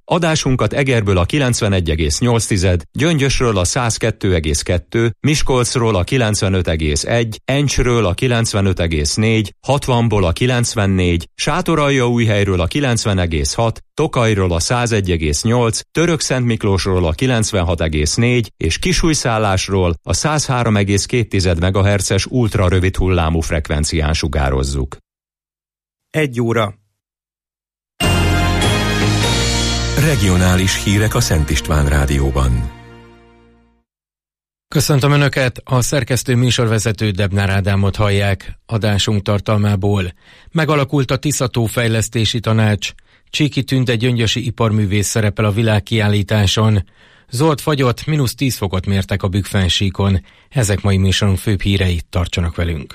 Adásunkat Egerből a 91,8, Gyöngyösről a 102,2, Miskolcról a 95,1, Encsről a 95,4, 60-ból a 94, Sátoraljaújhelyről a 90,6, Tokajról a 101,8, Törökszentmiklósról a 96,4 és Kisújszállásról a 103,2 MHz-es ultrarövid hullámú frekvencián sugározzuk. 1 óra. Regionális hírek a Szent István Rádióban. Köszöntöm Önöket, a szerkesztő műsorvezető Debnár Ádámot hallják. Adásunk tartalmából: megalakult a Tisza-tó fejlesztési tanács, Csíki Tünde gyöngyösi iparművész szerepel a világkiállításon, Zolt fagyott, -10 fokot mértek a Bükkfennsíkon. Ezek mai műsorunk főbb hírei, tartsanak velünk.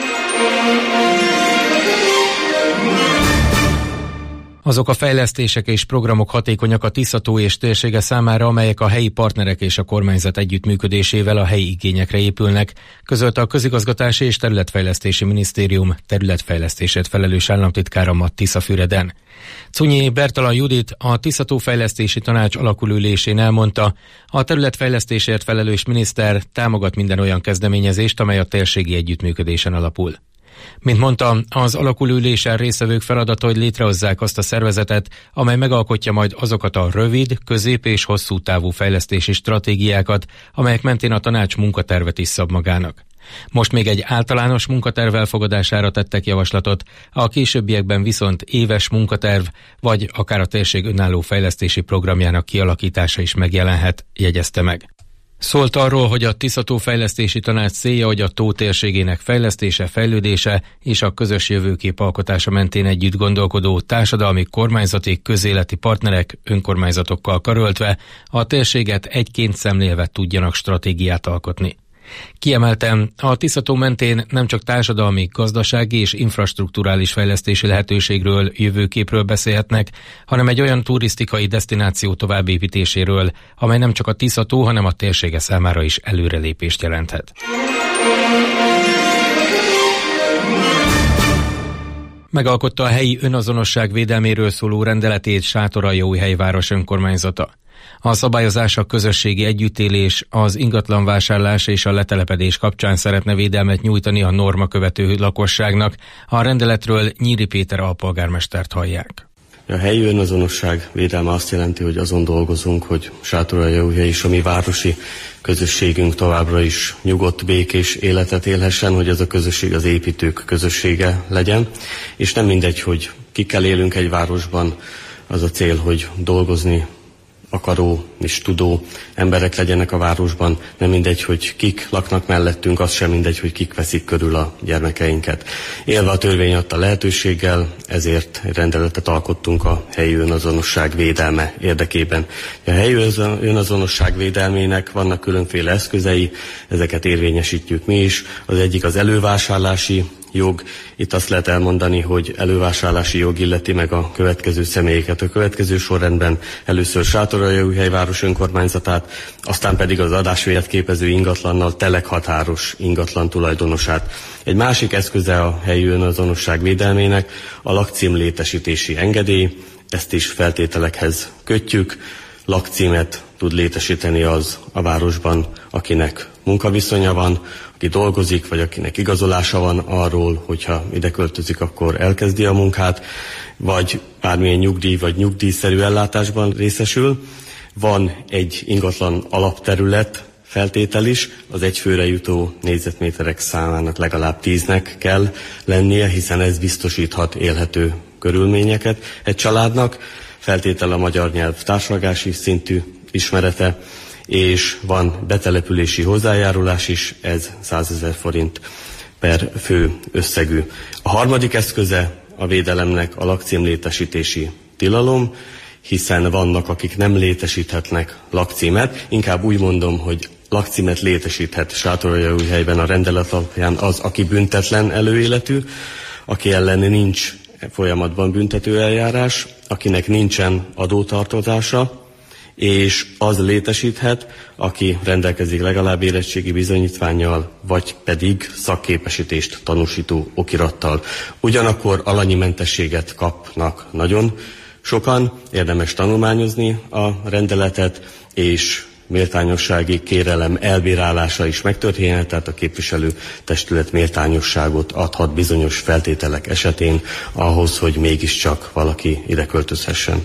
Azok a fejlesztések és programok hatékonyak a Tisza-tó és térsége számára, amelyek a helyi partnerek és a kormányzat együttműködésével a helyi igényekre épülnek, közölte a Közigazgatási és Területfejlesztési Minisztérium területfejlesztésért felelős államtitkára ma Tiszafüreden. Cunyi Bertalan Judit, a Tisza-tó fejlesztési tanács alakulülésén elmondta, a területfejlesztésért felelős miniszter támogat minden olyan kezdeményezést, amely a térségi együttműködésen alapul. Mint mondta, az alakulülésen résztvevők feladata, hogy létrehozzák azt a szervezetet, amely megalkotja majd azokat a rövid, közép és hosszú távú fejlesztési stratégiákat, amelyek mentén a tanács munkatervet is szab magának. Most még egy általános munkaterv elfogadására tettek javaslatot, a későbbiekben viszont éves munkaterv, vagy akár a térség önálló fejlesztési programjának kialakítása is megjelenhet, jegyezte meg. Szólt arról, hogy a Tisza-tó fejlesztési tanács célja, hogy a tó térségének fejlesztése, fejlődése és a közös jövőkép alkotása mentén együtt gondolkodó társadalmi, kormányzati, közéleti partnerek, önkormányzatokkal karöltve a térséget egyként szemlélve tudjanak stratégiát alkotni. Kiemeltem, a Tisza-tó mentén nem csak társadalmi, gazdasági és infrastrukturális fejlesztési lehetőségről, jövőképről beszélhetnek, hanem egy olyan turisztikai desztináció továbbépítéséről, amely nem csak a Tisza-tó, hanem a térsége számára is előrelépést jelenthet. Megalkotta a helyi önazonosság védelméről szóló rendeletét Sátoraljaújhely város önkormányzata. A szabályozás a közösségi együttélés, az ingatlanvásárlás és a letelepedés kapcsán szeretne védelmet nyújtani a normakövető lakosságnak. A rendeletről Nyíri Péter alpolgármestert hallják. A helyi önazonosság védelme azt jelenti, hogy azon dolgozunk, hogy Sátoraljaújhely és a mi városi közösségünk továbbra is nyugodt, békés életet élhessen, hogy ez a közösség az építők közössége legyen. És nem mindegy, hogy kikkel élünk egy városban, az a cél, hogy dolgozni akaró és tudó emberek legyenek a városban. Nem mindegy, hogy kik laknak mellettünk, az sem mindegy, hogy kik veszik körül a gyermekeinket. Élve a törvény adta lehetőséggel, ezért egy rendeletet alkottunk a helyi önazonosság védelme érdekében. A helyi önazonosság védelmének vannak különféle eszközei, ezeket érvényesítjük mi is. Az egyik az elővásárlási jog. Itt azt lehet elmondani, hogy elővásárlási jog illeti meg a következő személyeket. A következő sorrendben először Sátoraljaújhely város önkormányzatát, aztán pedig az adásvételt képező ingatlannal telekhatáros ingatlan tulajdonosát. Egy másik eszköze a helyi önazonosság védelmének a lakcím létesítési engedély. Ezt is feltételekhez kötjük. Lakcímet tud létesíteni az a városban, akinek munkaviszonya van, aki dolgozik, vagy akinek igazolása van arról, hogyha ide költözik, akkor elkezdi a munkát, vagy bármilyen nyugdíj vagy nyugdíjszerű ellátásban részesül. Van egy ingatlan alapterület feltétel is, az egyfőre jutó négyzetméterek számának legalább 10-nek kell lennie, hiszen ez biztosíthat élhető körülményeket egy családnak. Feltétel a magyar nyelv társalgási szintű ismerete, és van betelepülési hozzájárulás is, ez 100 000 forint per fő összegű. A harmadik eszköze a védelemnek a lakcím létesítési tilalom, hiszen vannak, akik nem létesíthetnek lakcímet. Inkább úgy mondom, hogy lakcímet létesíthet Sátoraljaújhelyben a rendelet alapján az, aki büntetlen előéletű, aki ellen nincs folyamatban büntető eljárás, akinek nincsen adótartozása, és az létesíthet, aki rendelkezik legalább érettségi bizonyítvánnyal, vagy pedig szakképesítést tanúsító okirattal. Ugyanakkor alanyi mentességet kapnak nagyon sokan, érdemes tanulmányozni a rendeletet, és méltányossági kérelem elbírálása is megtörténhet, tehát a képviselőtestület méltányosságot adhat bizonyos feltételek esetén ahhoz, hogy mégiscsak valaki ide költözhessen.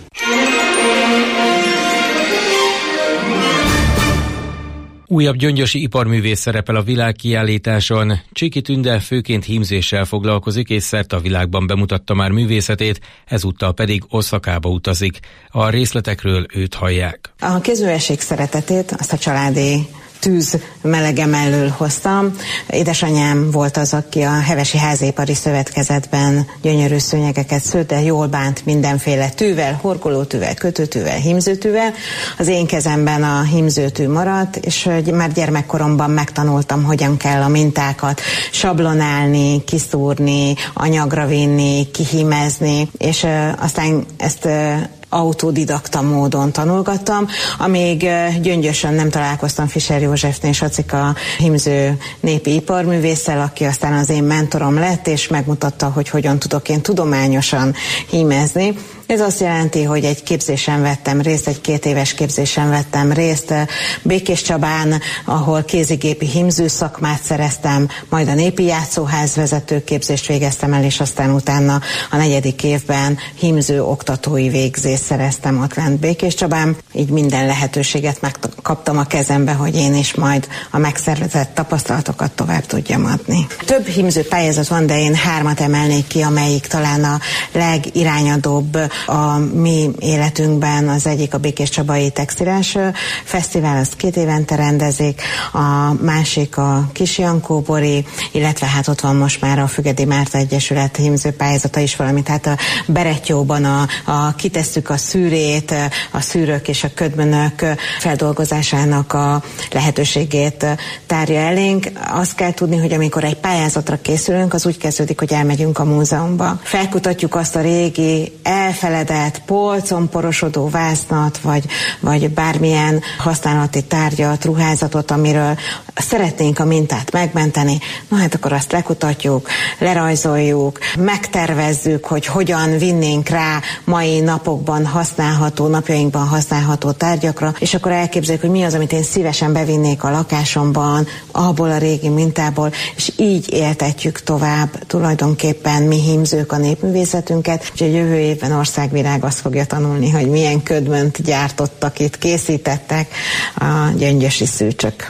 Újabb gyöngyösi iparművész szerepel a világkiállításon. Csiki Tünde főként hímzéssel foglalkozik, és szerte a világban bemutatta már művészetét, ezúttal pedig Oszakába utazik. A részletekről őt hallják. A kézművesség szeretetét azt a családi tűz melegem elől hoztam. Édesanyám volt az, aki a Hevesi Házipari Szövetkezetben gyönyörű szőnyegeket szőtt, de jól bánt mindenféle tűvel, horgolótűvel, kötőtűvel, hímzőtűvel. Az én kezemben a hímzőtű maradt, és már gyermekkoromban megtanultam, hogyan kell a mintákat sablonálni, kiszúrni, anyagra vinni, kihímezni, és aztán ezt autodidakta módon tanulgattam, amíg Gyöngyösön nem találkoztam Fischer Józsefnél, Sacika hímző népi iparművésszel, aki aztán az én mentorom lett, és megmutatta, hogy hogyan tudok én tudományosan hímezni. Ez azt jelenti, hogy egy képzésen vettem részt, egy 2 éves képzésen vettem részt Békéscsabán, ahol kézigépi hímző szakmát szereztem, majd a népi játszóház vezetőképzést végeztem el, és aztán utána a 4. évben hímző oktatói végzést szereztem ott lent Békéscsabán. Így minden lehetőséget megkaptam a kezembe, hogy én is majd a megszervezett tapasztalatokat tovább tudjam adni. Több hímző pályázat van, de én 3-at emelnék ki, amelyik talán a legirányadóbb a mi életünkben. Az egyik a Békéscsabai Textilás Fesztivál, azt 2 évente rendezik, a másik a Kis-Jankóbori, illetve hát ott van most már a Fügedi Márta Egyesület hímző pályázata is, valamint hát a Berettyóban kitesszük a szűrét, a szűrők és a ködmönök feldolgozásának a lehetőségét tárja elénk. Azt kell tudni, hogy amikor egy pályázatra készülünk, az úgy kezdődik, hogy elmegyünk a múzeumba. Felkutatjuk azt a régi, elfeledett, polcon porosodó vásznat, vagy bármilyen használati tárgyat, ruházatot, amiről szeretnénk a mintát megmenteni. Na hát akkor azt lekutatjuk, lerajzoljuk, megtervezzük, hogy hogyan vinnénk rá mai napokban használható, napjainkban használható tárgyakra, és akkor elképzeljük, hogy mi az, amit én szívesen bevinnék a lakásomban, abból a régi mintából, és így éltetjük tovább tulajdonképpen mi hímzők a népművészetünket, és a jövő évben országvilág azt fogja tanulni, hogy milyen ködmönt gyártottak itt, készítettek a gyöngyösi szűcsök.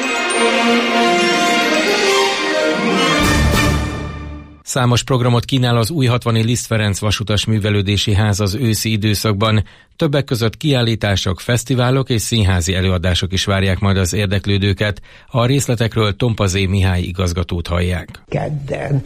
Számos programot kínál az újhatvani Liszt Ferenc Vasutas Művelődési Ház az őszi időszakban. Többek között kiállítások, fesztiválok és színházi előadások is várják majd az érdeklődőket. A részletekről Tompazé Mihály igazgatót hallják. Kedden,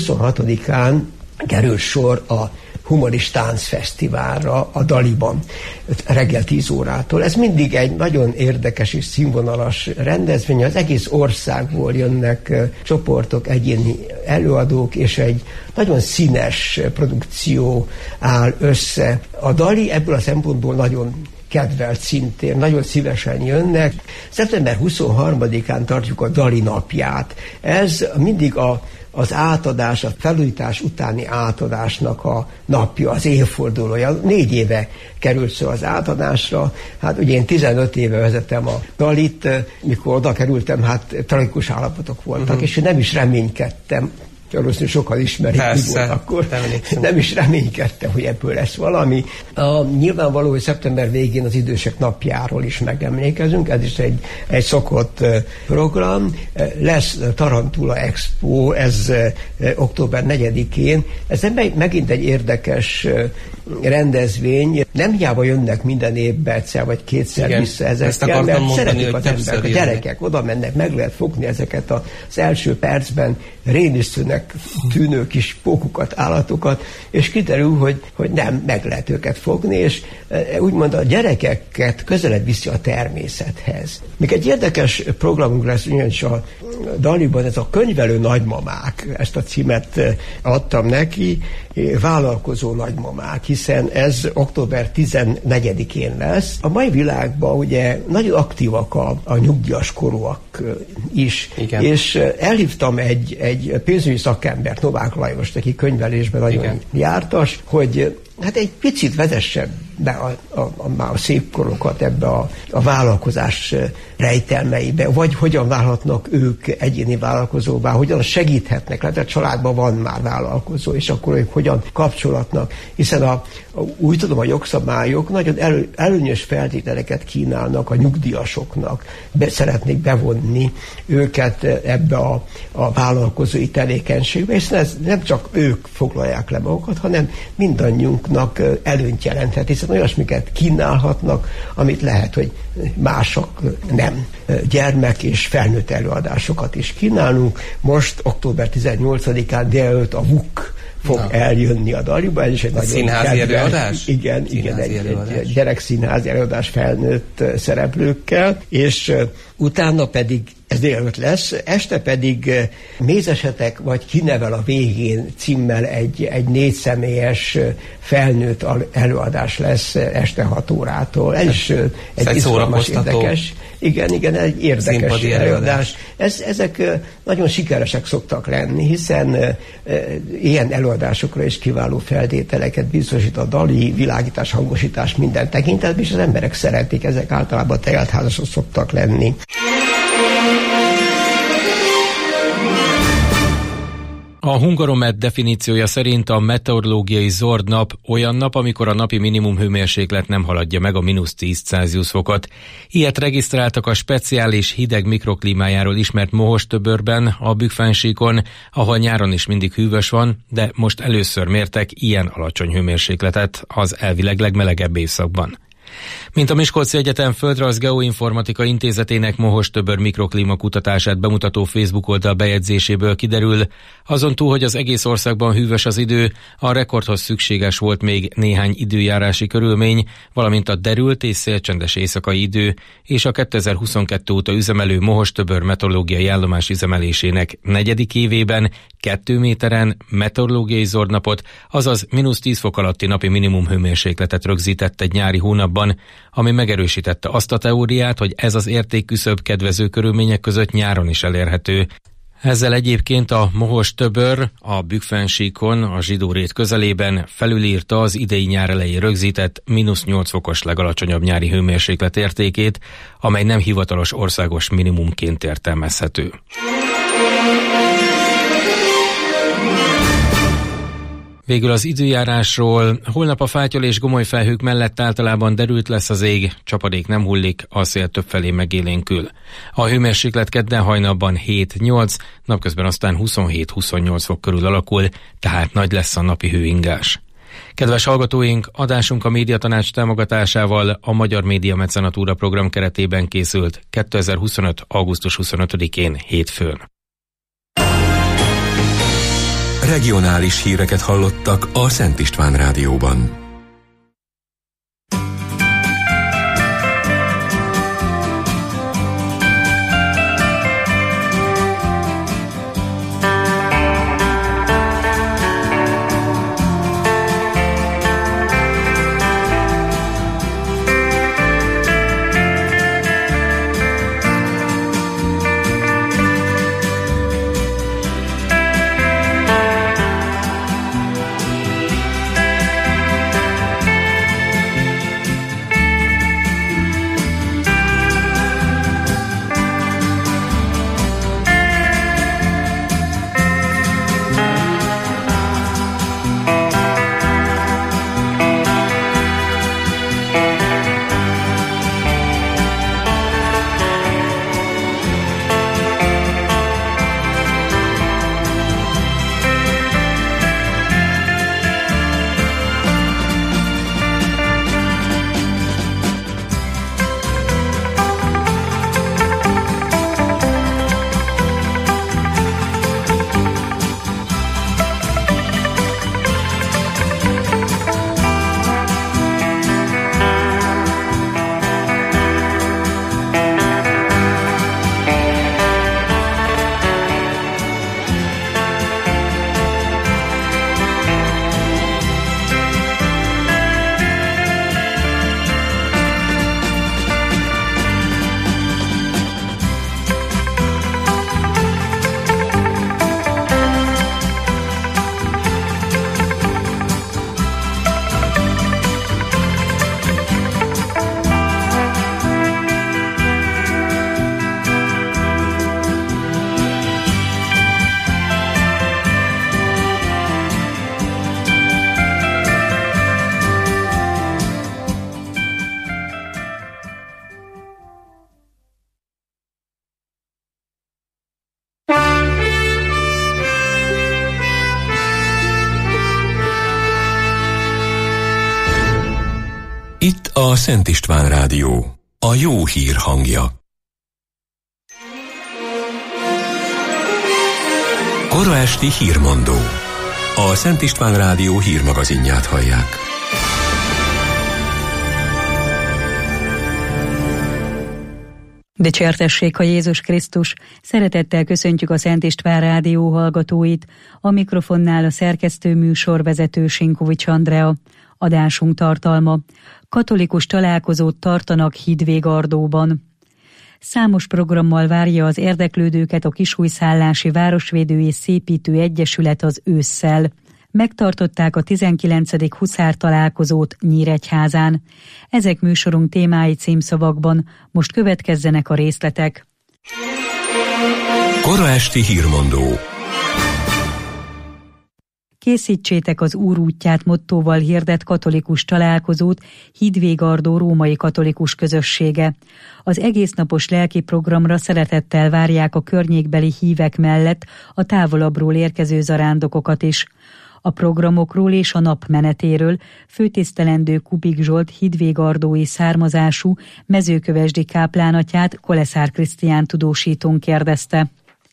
26-án kerül sor a Humoris Táncfesztiválra a Daliban reggel 10 órától. Ez mindig egy nagyon érdekes és színvonalas rendezvény. Az egész országból jönnek csoportok, egyéni előadók, és egy nagyon színes produkció áll össze. A Dali ebből a szempontból nagyon kedvelt szintén, nagyon szívesen jönnek. Szeptember 23-án tartjuk a Dali napját. Ez mindig az átadás, a felújítás utáni átadásnak a napja, az évfordulója. 4 éve került szó az átadásra. Hát ugye én 15 éve vezetem a Dalit, mikor oda kerültem, hát tragikus állapotok voltak, és én nem is reménykedtem. Valószínűleg sokan ismerik, mi volt akkor. Nem is reménykedtem, hogy ebből lesz valami. Nyilvánvaló, hogy szeptember végén az idősek napjáról is megemlékezünk, ez is egy szokott program. Lesz Tarantula Expo, ez október 4-én. Ez megint egy érdekes rendezvény. Nem hiába jönnek minden évben egyszer vagy 2-szer vissza ezekkel, mert szeretik az emberek, a gyerekek oda mennek, meg lehet fogni ezeket az első percben rémisztőnek tűnő kis pókukat, állatokat, és kiderül, hogy nem, meg lehet őket fogni, és úgymond a gyerekeket közelebb viszi a természethez. Még egy érdekes programunk lesz, ugyanis a Daliban ez a Könyvelő nagymamák, ezt a címet adtam neki, vállalkozó nagymamák, hiszen ez október 14-én lesz. A mai világban ugye nagyon aktívak a nyugdíjas korúak is, igen. És elhívtam egy pénzügyi szakembert, Novák Lajost, aki könyvelésben nagyon jártas, hogy hát egy picit vezesse be a szép korokat ebbe a vállalkozás rejtelmeibe, vagy hogyan válhatnak ők egyéni vállalkozóvá, hogyan segíthetnek, lehet a családban van már vállalkozó, és akkor ők hogyan kapcsolatnak, hiszen úgy tudom, a jogszabályok nagyon előnyös feltételeket kínálnak a nyugdíjasoknak, szeretnék bevonni őket ebbe a vállalkozói tevékenységbe, és ez nem csak ők foglalják le magukat, hanem mindannyiunknak előnyt jelenthet, hiszen olyasmiket kínálhatnak, amit lehet, hogy mások nem. Gyermek és felnőtt előadásokat is kínálunk. Most október 18-án délelőtt a VUK fog eljönni a Daliba. Ez is egy nagyon színházi előadás? Igen, egy gyerekszínházi előadás felnőtt szereplőkkel, és utána pedig ez délelőtt lesz, este pedig Mézesetek vagy kinevel a végén címmel egy 4 személyes felnőtt előadás lesz este 6 órától. Ez is egy izgalmas, érdekes. Igen, egy érdekes előadás. Ezek nagyon sikeresek szoktak lenni, hiszen ilyen előadásokra is kiváló feltételeket biztosít a Dali, világítás, hangosítás minden tekintetben, és az emberek szeretik, ezek általában teltházasok szoktak lenni. A Hungaromet definíciója szerint a meteorológiai zord nap olyan nap, amikor a napi minimum hőmérséklet nem haladja meg a -10 Celsius fokot. Ilyet regisztráltak a speciális hideg mikroklímájáról ismert Mohos-töbörben, a Bükkfensíkon, ahol nyáron is mindig hűvös van, de most először mértek ilyen alacsony hőmérsékletet az elvileg legmelegebb évszakban. Mint a Miskolci Egyetem Földrajz Geoinformatika Intézetének Mohos-töbör mikroklíma kutatását bemutató Facebook oldal bejegyzéséből kiderül, azon túl, hogy az egész országban hűvös az idő, a rekordhoz szükséges volt még néhány időjárási körülmény, valamint a derült és szélcsendes éjszakai idő, és a 2022 óta üzemelő Mohos-töbör meteorológiai állomás üzemelésének 4. évében 2 méteren meteorológiai zordnapot, azaz -10 fok alatti napi minimum hőmérsékletet rögzített egy nyári hónapban, ami megerősítette azt a teóriát, hogy ez az értékküszöb kedvező körülmények között nyáron is elérhető. Ezzel egyébként a Mohos-töbör a Bükkfensíkon, a Zsidórét közelében felülírta az idei nyár elején rögzített -8 fokos legalacsonyabb nyári hőmérséklet értékét, amely nem hivatalos országos minimumként értelmezhető. Végül az időjárásról. Holnap a fátyol és gomoly felhők mellett általában derült lesz az ég, csapadék nem hullik, a szél többfelé megélénkül. A hőmérséklet kedden hajnalban 7-8, napközben aztán 27-28 fok körül alakul, tehát nagy lesz a napi hőingás. Kedves hallgatóink, adásunk a Médiatanács támogatásával a Magyar Média Mecenatúra program keretében készült 2025. augusztus 25-én hétfőn. Regionális híreket hallottak a Szent István Rádióban. A Szent István Rádió, a jó hír hangja. Kora esti hírmondó. A Szent István Rádió hírmagazinját hallják. Dicsértessék a Jézus Krisztus! Szeretettel köszöntjük a Szent István Rádió hallgatóit. A mikrofonnál a szerkesztő műsorvezető Sinkovics Andrea. Adásunk tartalma: katolikus találkozót tartanak Hidvégardóban. Számos programmal várja az érdeklődőket a Kisújszállási Városvédő és Szépítő Egyesület az ősszel. Megtartották a 19. huszár találkozót Nyíregyházán. Ezek műsorunk témái címszavakban, most következzenek a részletek. Kora esti hírmondó. Készítsétek az Úr útját mottóval hirdet katolikus találkozót Hidvégardó római katolikus közössége. Az egésznapos lelki programra szeretettel várják a környékbeli hívek mellett a távolabbról érkező zarándokokat is. A programokról és a nap menetéről főtisztelendő Kubik Zsolt hidvégardói származású mezőkövesdi káplánatját Koleszár Krisztián tudósítón kérdezte.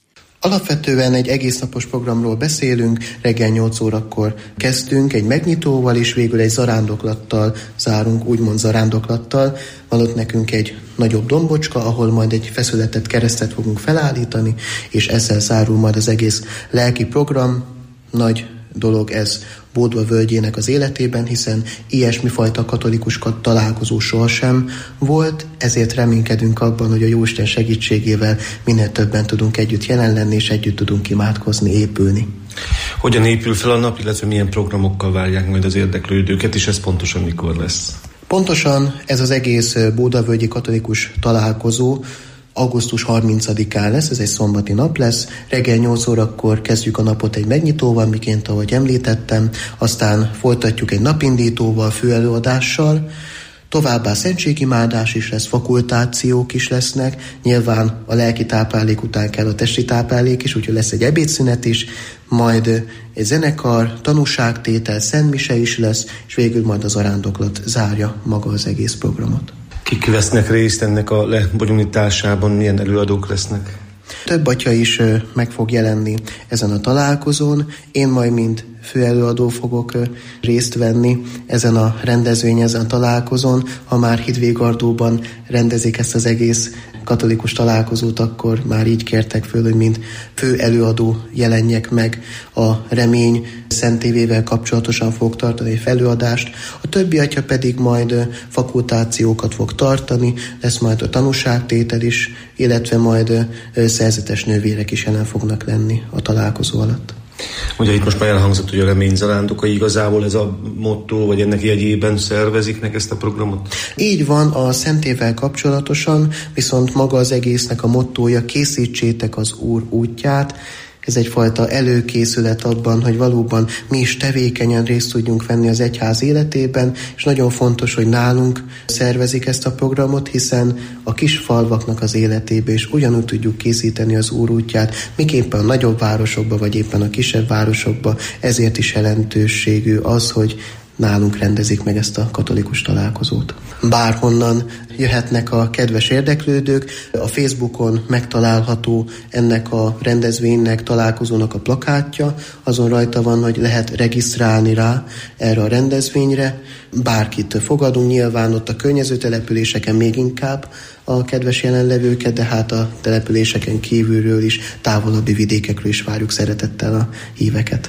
Alapvetően egy egésznapos programról beszélünk, reggel 8 órakor kezdtünk egy megnyitóval, és végül egy zarándoklattal zárunk, úgymond zarándoklattal. Van ott nekünk egy nagyobb dombocska, ahol majd egy feszületett keresztet fogunk felállítani, és ezzel zárul majd az egész lelki program. Nagy dolog ez Bódva völgyének az életében, hiszen ilyesmifajta katolikus találkozó sohasem volt, ezért reménykedünk abban, hogy a Jóisten segítségével minél többen tudunk együtt jelen lenni, és együtt tudunk imádkozni, épülni. Hogyan épül fel a nap, illetve milyen programokkal várják majd az érdeklődőket, és ez pontosan mikor lesz? Pontosan ez az egész Bódva völgyi katolikus találkozó augusztus 30-án lesz, ez egy szombati nap lesz, reggel 8 órakor kezdjük a napot egy megnyitóval, miként ahogy említettem, aztán folytatjuk egy napindítóval, főelőadással, továbbá szentségimádás is lesz, fakultációk is lesznek, nyilván a lelki táplálék után kell a testi táplálék is, úgyhogy lesz egy ebédszünet is, majd egy zenekar, tanúságtétel, szentmise is lesz, és végül majd az arándoklat zárja maga az egész programot. Kik vesznek részt ennek a lebonyolításában, milyen előadók lesznek? Több atya is meg fog jelenni ezen a találkozón. Én majd, mint főelőadó fogok részt venni ezen a rendezvényen, ezen a találkozón. Ha már Hidvégardóban rendezik ezt az egész katolikus találkozót, akkor már így kértek föl, hogy mint fő előadó jelenjek meg. A Remény Szentévével kapcsolatosan fog tartani egy előadást, a többi atya pedig majd fakultációkat fog tartani, lesz majd a tanúságtétel is, illetve majd szerzetes nővérek is jelen fognak lenni a találkozó alatt. Ugye itt most már elhangzott, hogy a Remény zarándokai, igazából ez a motto, vagy ennek jegyében szervezik meg ezt a programot? Így van, a Szentével kapcsolatosan, viszont maga az egésznek a mottója: készítsétek az Úr útját. Ez egyfajta előkészület abban, hogy valóban mi is tevékenyen részt tudjunk venni az egyház életében, és nagyon fontos, hogy nálunk szervezik ezt a programot, hiszen a kis falvaknak az életébe is ugyanúgy tudjuk készíteni az Úr útját, miképpen a nagyobb városokba, vagy éppen a kisebb városokba. Ezért is jelentőségű az, hogy nálunk rendezik meg ezt a katolikus találkozót. Bárhonnan jöhetnek a kedves érdeklődők, a Facebookon megtalálható ennek a rendezvénynek, találkozónak a plakátja, azon rajta van, hogy lehet regisztrálni rá erre a rendezvényre. Bárkit fogadunk, nyilván ott a környező településeken még inkább a kedves jelenlevőket, de hát a településeken kívülről is, távolabbi vidékekről is várjuk szeretettel a híveket.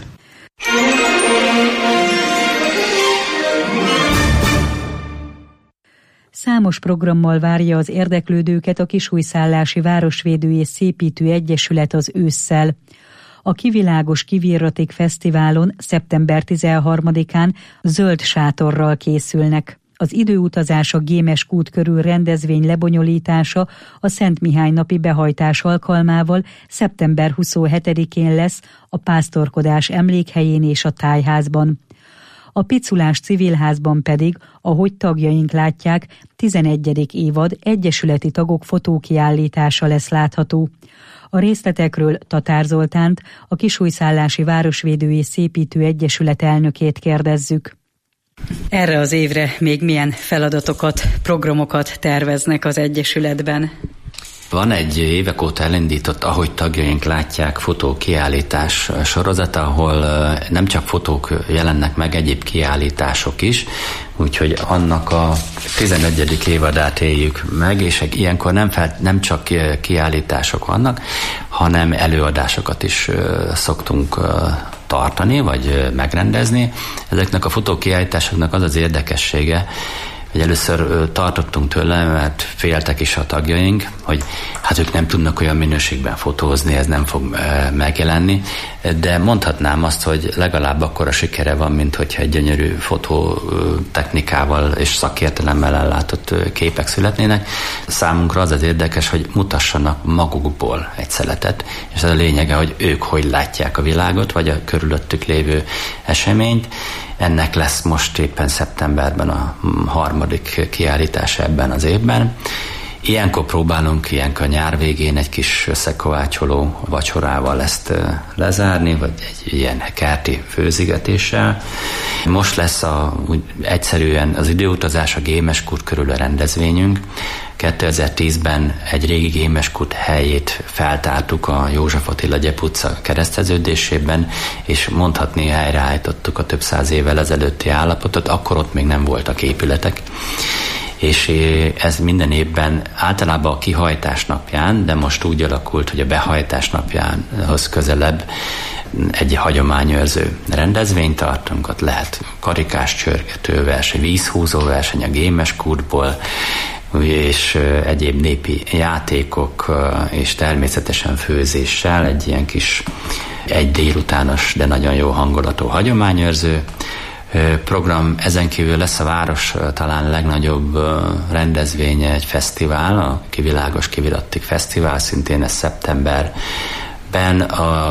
Számos programmal várja az érdeklődőket a Kisújszállási Városvédő és Szépítő Egyesület az ősszel. A Kivilágos Kivirraték Fesztiválon szeptember 13-án zöld sátorral készülnek. Az időutazás a Gémes kút körül rendezvény lebonyolítása a Szent Mihály napi behajtás alkalmával szeptember 27-én lesz a Pásztorkodás emlékhelyén és a Tájházban. A Piculás Civilházban pedig, ahogy tagjaink látják, 11. évad egyesületi tagok fotókiállítása lesz látható. A részletekről Tatár Zoltánt, a Kisújszállási Városvédő és Szépítő Egyesület elnökét kérdezzük. Erre az évre még milyen feladatokat, programokat terveznek az Egyesületben? Van egy évek óta elindított, ahogy tagjaink látják, fotókiállítás sorozata, ahol nem csak fotók jelennek meg, egyéb kiállítások is, úgyhogy annak a 11. évadát éljük meg, és ilyenkor nem csak kiállítások vannak, hanem előadásokat is szoktunk tartani, vagy megrendezni. Ezeknek a fotókiállításoknak az az érdekessége, hogy először tartottunk tőle, mert féltek is a tagjaink, hogy hát ők nem tudnak olyan minőségben fotózni, ez nem fog megjelenni, de mondhatnám azt, hogy legalább akkora sikere van, mint hogyha egy gyönyörű fototechnikával és szakértelemmel ellátott képek születnének. Számunkra az érdekes, hogy mutassanak magukból egy szeletet, és ez a lényege, hogy ők hogy látják a világot, vagy a körülöttük lévő eseményt. Ennek lesz most éppen szeptemberben a 3. kiállítás ebben az évben. Ilyenkor próbálunk a nyár végén egy kis összekovácsoló vacsorával ezt lezárni, vagy egy ilyen kerti főzigetéssel. Most lesz egyszerűen az időutazás a Gémeskút körül a rendezvényünk. 2010-ben egy régi Gémeskút helyét feltártuk a József Attila Gyep utca kereszteződésében, és mondhatni helyreállítottuk a több száz évvel ezelőtti állapotot, akkor ott még nem voltak épületek. És ez minden évben általában a kihajtás napján, de most úgy alakult, hogy a behajtás napjához közelebb egy hagyományőrző rendezvényt tartunk, ott lehet karikás csörgető verseny, vízhúzó verseny a Gémeskútból, és egyéb népi játékok, és természetesen főzéssel egy ilyen kis egy délutános, de nagyon jó hangulatú hagyományőrző program. Ezen kívül lesz a város talán legnagyobb rendezvénye, egy fesztivál, a Kivilágos Kivirattik Fesztivál, szintén ez szeptemberben,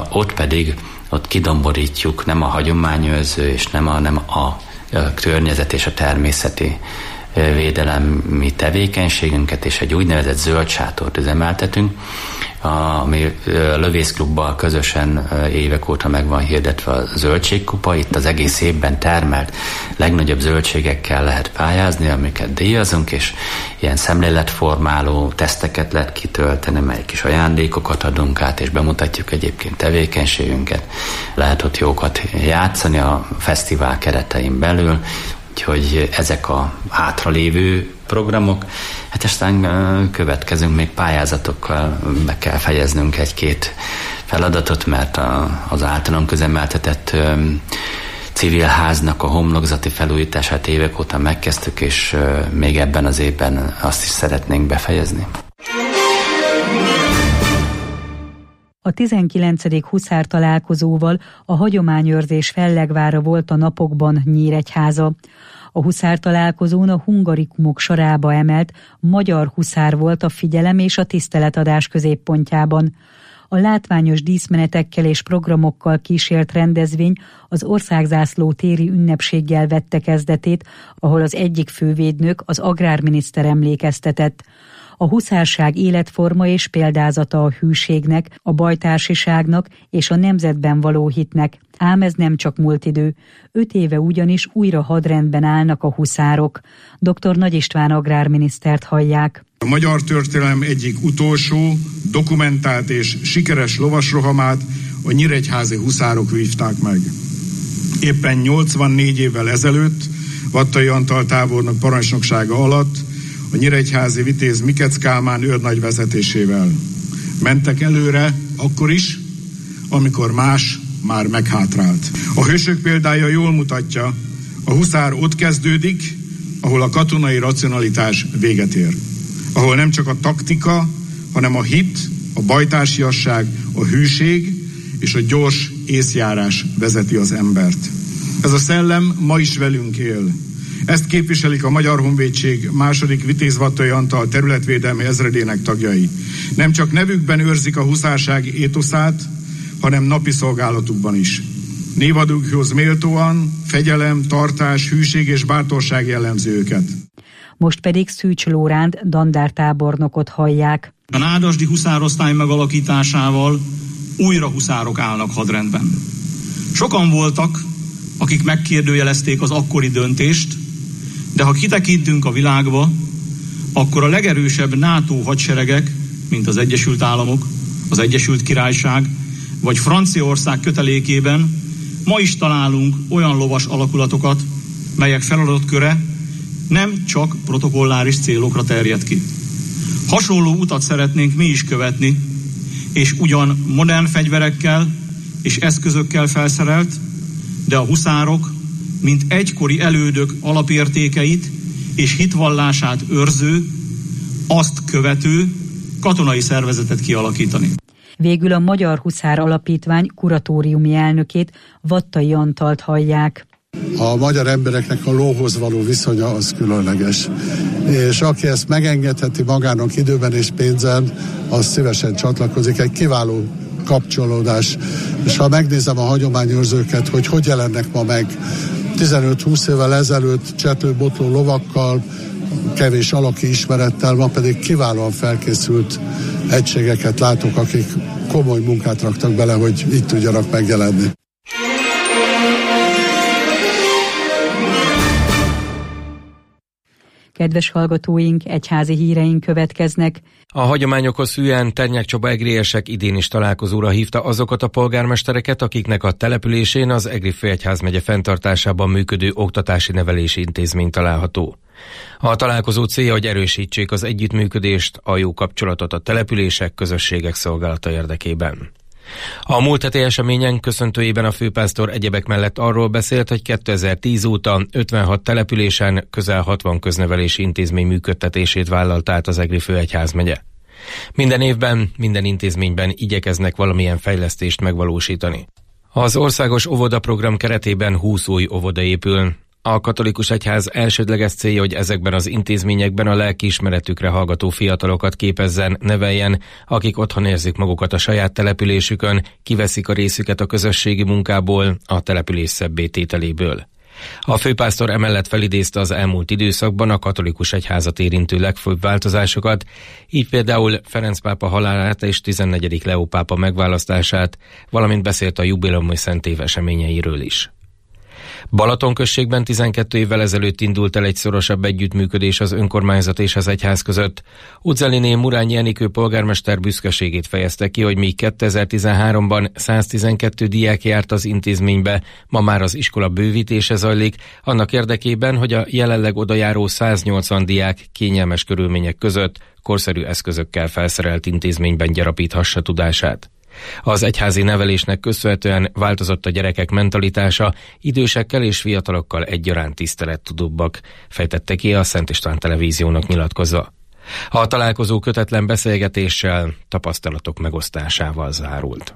ott kidomborítjuk nem a hagyományőrző és nem a környezet és a természeti védelemi tevékenységünket, és egy úgynevezett zöld sátort üzemeltetünk, ami Lövészklubbal közösen évek óta meg van hirdetve a zöldségkupa. Itt az egész évben termelt legnagyobb zöldségekkel lehet pályázni, amiket díjazunk, és ilyen szemléletformáló teszteket lehet kitölteni, melyik kis ajándékokat adunk át, és bemutatjuk egyébként tevékenységünket. Lehet ott jókat játszani a fesztivál keretein belül, úgyhogy ezek a hátralévő programok. Hát aztán következünk még pályázatokkal, meg kell fejeznünk egy-két feladatot, mert az általunk üzemeltetett civil háznak a homlokzati felújítását évek óta megkezdtük, és még ebben az évben azt is szeretnénk befejezni. A 19. Huszár találkozóval a hagyományőrzés fellegvára volt a napokban Nyíregyháza. A huszár találkozón a hungarikumok sorába emelt magyar huszár volt a figyelem és a tiszteletadás középpontjában. A látványos díszmenetekkel és programokkal kísért rendezvény az országzászló téri ünnepséggel vette kezdetét, ahol az egyik fővédnök, az agrárminiszter emlékeztetett. A huszárság életforma és példázata a hűségnek, a bajtársiságnak és a nemzetben való hitnek. Ám ez nem csak múlt idő. 5 éve ugyanis újra hadrendben állnak a huszárok. Dr. Nagy István agrárminisztert hallják. A magyar történelem egyik utolsó, dokumentált és sikeres lovasrohamát a nyíregyházi huszárok vívták meg. Éppen 84 évvel ezelőtt Vattai Antal tábornok parancsnoksága alatt a nyíregyházi vitéz Mikec Kálmán őrnagy vezetésével mentek előre akkor is, amikor más már meghátrált. A hősök példája jól mutatja, a huszár ott kezdődik, ahol a katonai racionalitás véget ér. Ahol nem csak a taktika, hanem a hit, a bajtársiasság, a hűség és a gyors észjárás vezeti az embert. Ez a szellem ma is velünk él. Ezt képviselik a Magyar Honvédség második Vitéz Vattai Antal területvédelmi ezredének tagjai. Nem csak nevükben őrzik a huszárság étoszát, hanem napi szolgálatukban is. Névadukhoz méltóan fegyelem, tartás, hűség és bátorság jellemzi őket. Most pedig Szűcs Lóránt dandártábornokot hallják. A nádasdi huszárosztály megalakításával újra huszárok állnak hadrendben. Sokan voltak, akik megkérdőjelezték az akkori döntést, de ha kitekintünk a világba, akkor a legerősebb NATO hadseregek, mint az Egyesült Államok, az Egyesült Királyság vagy Franciaország kötelékében ma is találunk olyan lovas alakulatokat, melyek feladatköre nem csak protokolláris célokra terjed ki. Hasonló utat szeretnénk mi is követni, és ugyan modern fegyverekkel és eszközökkel felszerelt, de a huszárok, mint egykori elődök alapértékeit és hitvallását őrző, azt követő katonai szervezetet kialakítani. Végül a Magyar Huszár Alapítvány kuratóriumi elnökét, Vattai Antalt hallják. A magyar embereknek a lóhoz való viszonya az különleges. És aki ezt megengedheti magának időben és pénzen, az szívesen csatlakozik. Egy kiváló kapcsolódás. És ha megnézem a hagyományőrzőket, hogy jelennek ma meg 15-20 évvel ezelőtt csetlő-botló lovakkal, kevés alaki ismerettel, ma pedig kiválóan felkészült egységeket látok, akik komoly munkát raktak bele, hogy így tudjanak megjelenni. Kedves hallgatóink, egyházi híreink következnek. A hagyományokhoz hűen Ternyák Csaba egriesek idén is találkozóra hívta azokat a polgármestereket, akiknek a településén az Egri Főegyházmegye fenntartásában működő oktatási-nevelési intézmény található. A találkozó célja, hogy erősítsék az együttműködést, a jó kapcsolatot a települések, közösségek szolgálata érdekében. A múlt heti eseményen köszöntőjében a főpásztor egyebek mellett arról beszélt, hogy 2010 óta 56 településen közel 60 köznevelési intézmény működtetését vállalt át az Egri Főegyházmegye. Minden évben, minden intézményben igyekeznek valamilyen fejlesztést megvalósítani. Az országos óvodaprogram keretében 20 új óvoda épül. A katolikus egyház elsődleges célja, hogy ezekben az intézményekben a lelkiismeretükre hallgató fiatalokat képezzen, neveljen, akik otthon érzik magukat a saját településükön, kiveszik a részüket a közösségi munkából, a település szebbé tételéből. A főpásztor emellett felidézte az elmúlt időszakban a katolikus egyházat érintő legfőbb változásokat, így például Ferenc pápa halálát és 14. Leó pápa megválasztását, valamint beszélt a jubileumi szentév eseményeiről is. Balaton községben 12 évvel ezelőtt indult el egy szorosabb együttműködés az önkormányzat és az egyház között. Udzeliné Murányi Enikő polgármester büszkeségét fejezte ki, hogy míg 2013-ban 112 diák járt az intézménybe, ma már az iskola bővítése zajlik, annak érdekében, hogy a jelenleg odajáró 180 diák kényelmes körülmények között korszerű eszközökkel felszerelt intézményben gyarapíthassa tudását. Az egyházi nevelésnek köszönhetően változott a gyerekek mentalitása, idősekkel és fiatalokkal egyaránt tisztelettudóbbak, fejtette ki a Szent István Televíziónak nyilatkozva. A találkozó kötetlen beszélgetéssel, tapasztalatok megosztásával zárult.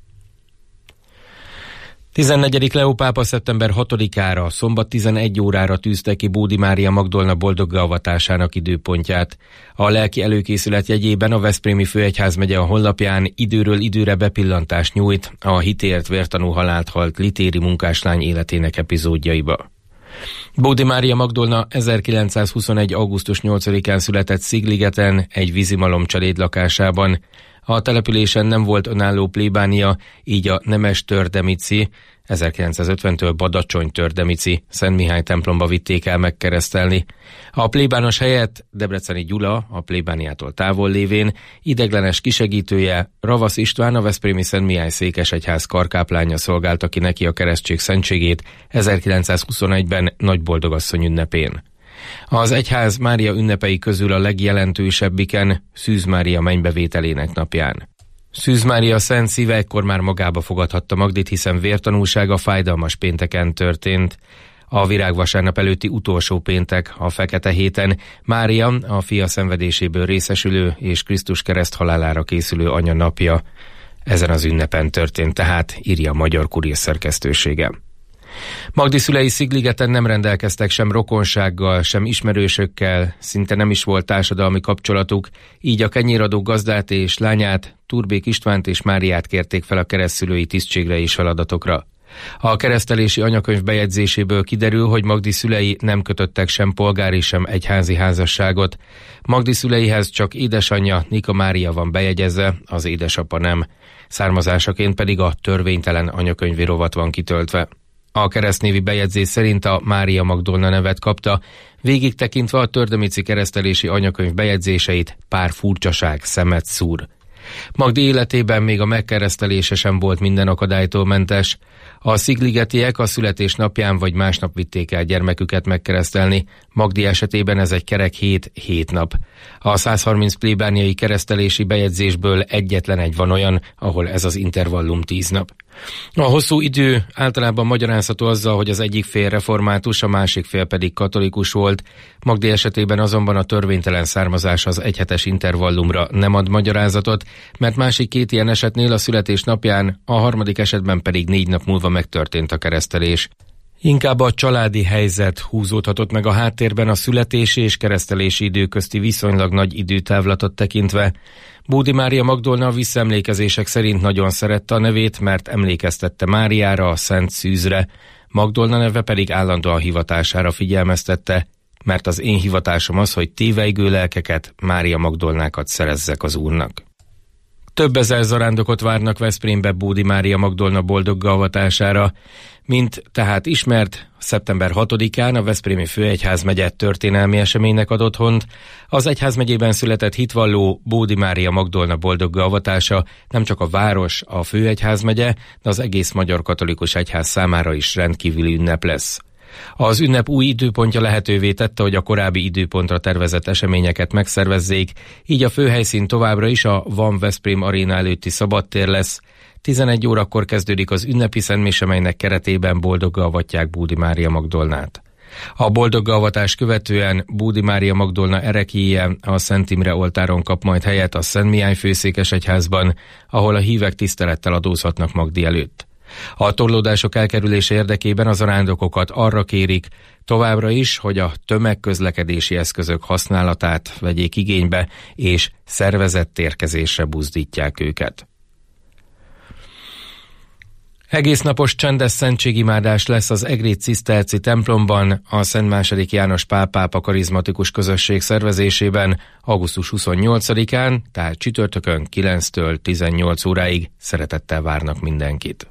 14. Leó pápa szeptember 6-ára, szombat 11 órára tűzte ki Bódi Mária Magdolna boldoggá avatásának időpontját. A lelki előkészület jegyében a Veszprémi Főegyházmegye a honlapján időről időre bepillantást nyújt a hitért vértanú halált halt litéri munkáslány életének epizódjaiba. Bódi Mária Magdolna 1921. augusztus 8-án született Szigligeten egy vízimalom család lakásában. A településen nem volt önálló plébánia, így a nemes Tördemici, 1950-től Badacsony Tördemici Szent Mihály templomba vitték el megkeresztelni. A plébános helyett Debreceni Gyula, a plébániától távol lévén, ideglenes kisegítője, Ravasz István, a veszprémi Szent Mihály székesegyház karkáplánya szolgálta ki neki a keresztség szentségét 1921-ben Nagyboldogasszony ünnepén. Az egyház Mária ünnepei közül a legjelentősebbiken Szűz Mária mennybevételének napján. Szűz Mária szent szíve ekkor már magába fogadhatta Magdit, hiszen vértanúsága fájdalmas pénteken történt. A virágvasárnap előtti utolsó péntek, a fekete héten Mária, a fia szenvedéséből részesülő és Krisztus kereszthalálára készülő anya napja. Ezen az ünnepen történt tehát, írja a Magyar Kurír szerkesztősége. Magdi szülei Szigligeten nem rendelkeztek sem rokonsággal, sem ismerősökkel, szinte nem is volt társadalmi kapcsolatuk, így a kenyéradó gazdát és lányát, Turbék Istvánt és Máriát kérték fel a keresztszülői tisztségre és feladatokra. A keresztelési anyakönyv bejegyzéséből kiderül, hogy Magdi szülei nem kötöttek sem polgári, sem egyházi házasságot. Magdi szüleihez csak édesanyja, Nika Mária van bejegyezve, az édesapa nem. Származásaként pedig a törvénytelen anyakönyvi rovat van kitöltve. A keresztnévi bejegyzés szerint a Mária Magdolna nevet kapta, végig tekintve a Tördemici keresztelési anyakönyv bejegyzéseit pár furcsaság szemet szúr. Magdi életében még a megkeresztelése sem volt minden akadálytól mentes. A szigligetiek a születésnapján vagy másnap vitték el gyermeküket megkeresztelni, Magdi esetében ez egy kerek 7 nap. A 130 plébániai keresztelési bejegyzésből egyetlen egy van olyan, ahol ez az intervallum 10 nap. A hosszú idő általában magyarázható azzal, hogy az egyik fél református, a másik fél pedig katolikus volt. Magdi esetében azonban a törvénytelen származás az egyhetes intervallumra nem ad magyarázatot, mert másik 2 ilyen esetnél a születés napján, a harmadik esetben pedig 4 nap múlva megtörtént a keresztelés. Inkább a családi helyzet húzódhatott meg a háttérben a születési és keresztelési idő közti viszonylag nagy időtávlatot tekintve. Bódi Mária Magdolna a visszaemlékezések szerint nagyon szerette a nevét, mert emlékeztette Máriára, a Szent Szűzre. Magdolna neve pedig állandóan hivatására figyelmeztette, mert az én hivatásom az, hogy tévejgő lelkeket, Mária Magdolnákat szerezzek az Úrnak. Több ezer zarándokot várnak Veszprémbe Bódi Mária Magdolna boldoggá avatására. Mint tehát ismert, szeptember 6-án a Veszprémi Főegyházmegye történelmi eseménynek ad otthont. Az egyházmegyében született hitvalló Bódi Mária Magdolna boldoggá avatása nem csak a város, a Főegyházmegye, de az egész magyar katolikus egyház számára is rendkívüli ünnep lesz. Az ünnep új időpontja lehetővé tette, hogy a korábbi időpontra tervezett eseményeket megszervezzék, így a főhelyszín továbbra is a Van Veszprém aréna előtti szabadtér lesz. 11 órakor kezdődik az ünnepi szentmise, melynek keretében boldoggá avatják Bódi Mária Magdolnát. A boldoggá avatás követően Bódi Mária Magdolna ereklyéje a Szent Imre oltáron kap majd helyet a Szent Mihály főszékesegyházban, ahol a hívek tisztelettel adózhatnak Magdi előtt. A torlódások elkerülése érdekében az zarándokokat arra kérik, továbbra is, hogy a tömegközlekedési eszközök használatát vegyék igénybe, és szervezett érkezésre buzdítják őket. Egésznapos csendes szentségimádás lesz az Egréd Ciszterci templomban a Szent II. János Pál pápa karizmatikus közösség szervezésében augusztus 28-án, tehát csütörtökön 9-től 18 óráig szeretettel várnak mindenkit.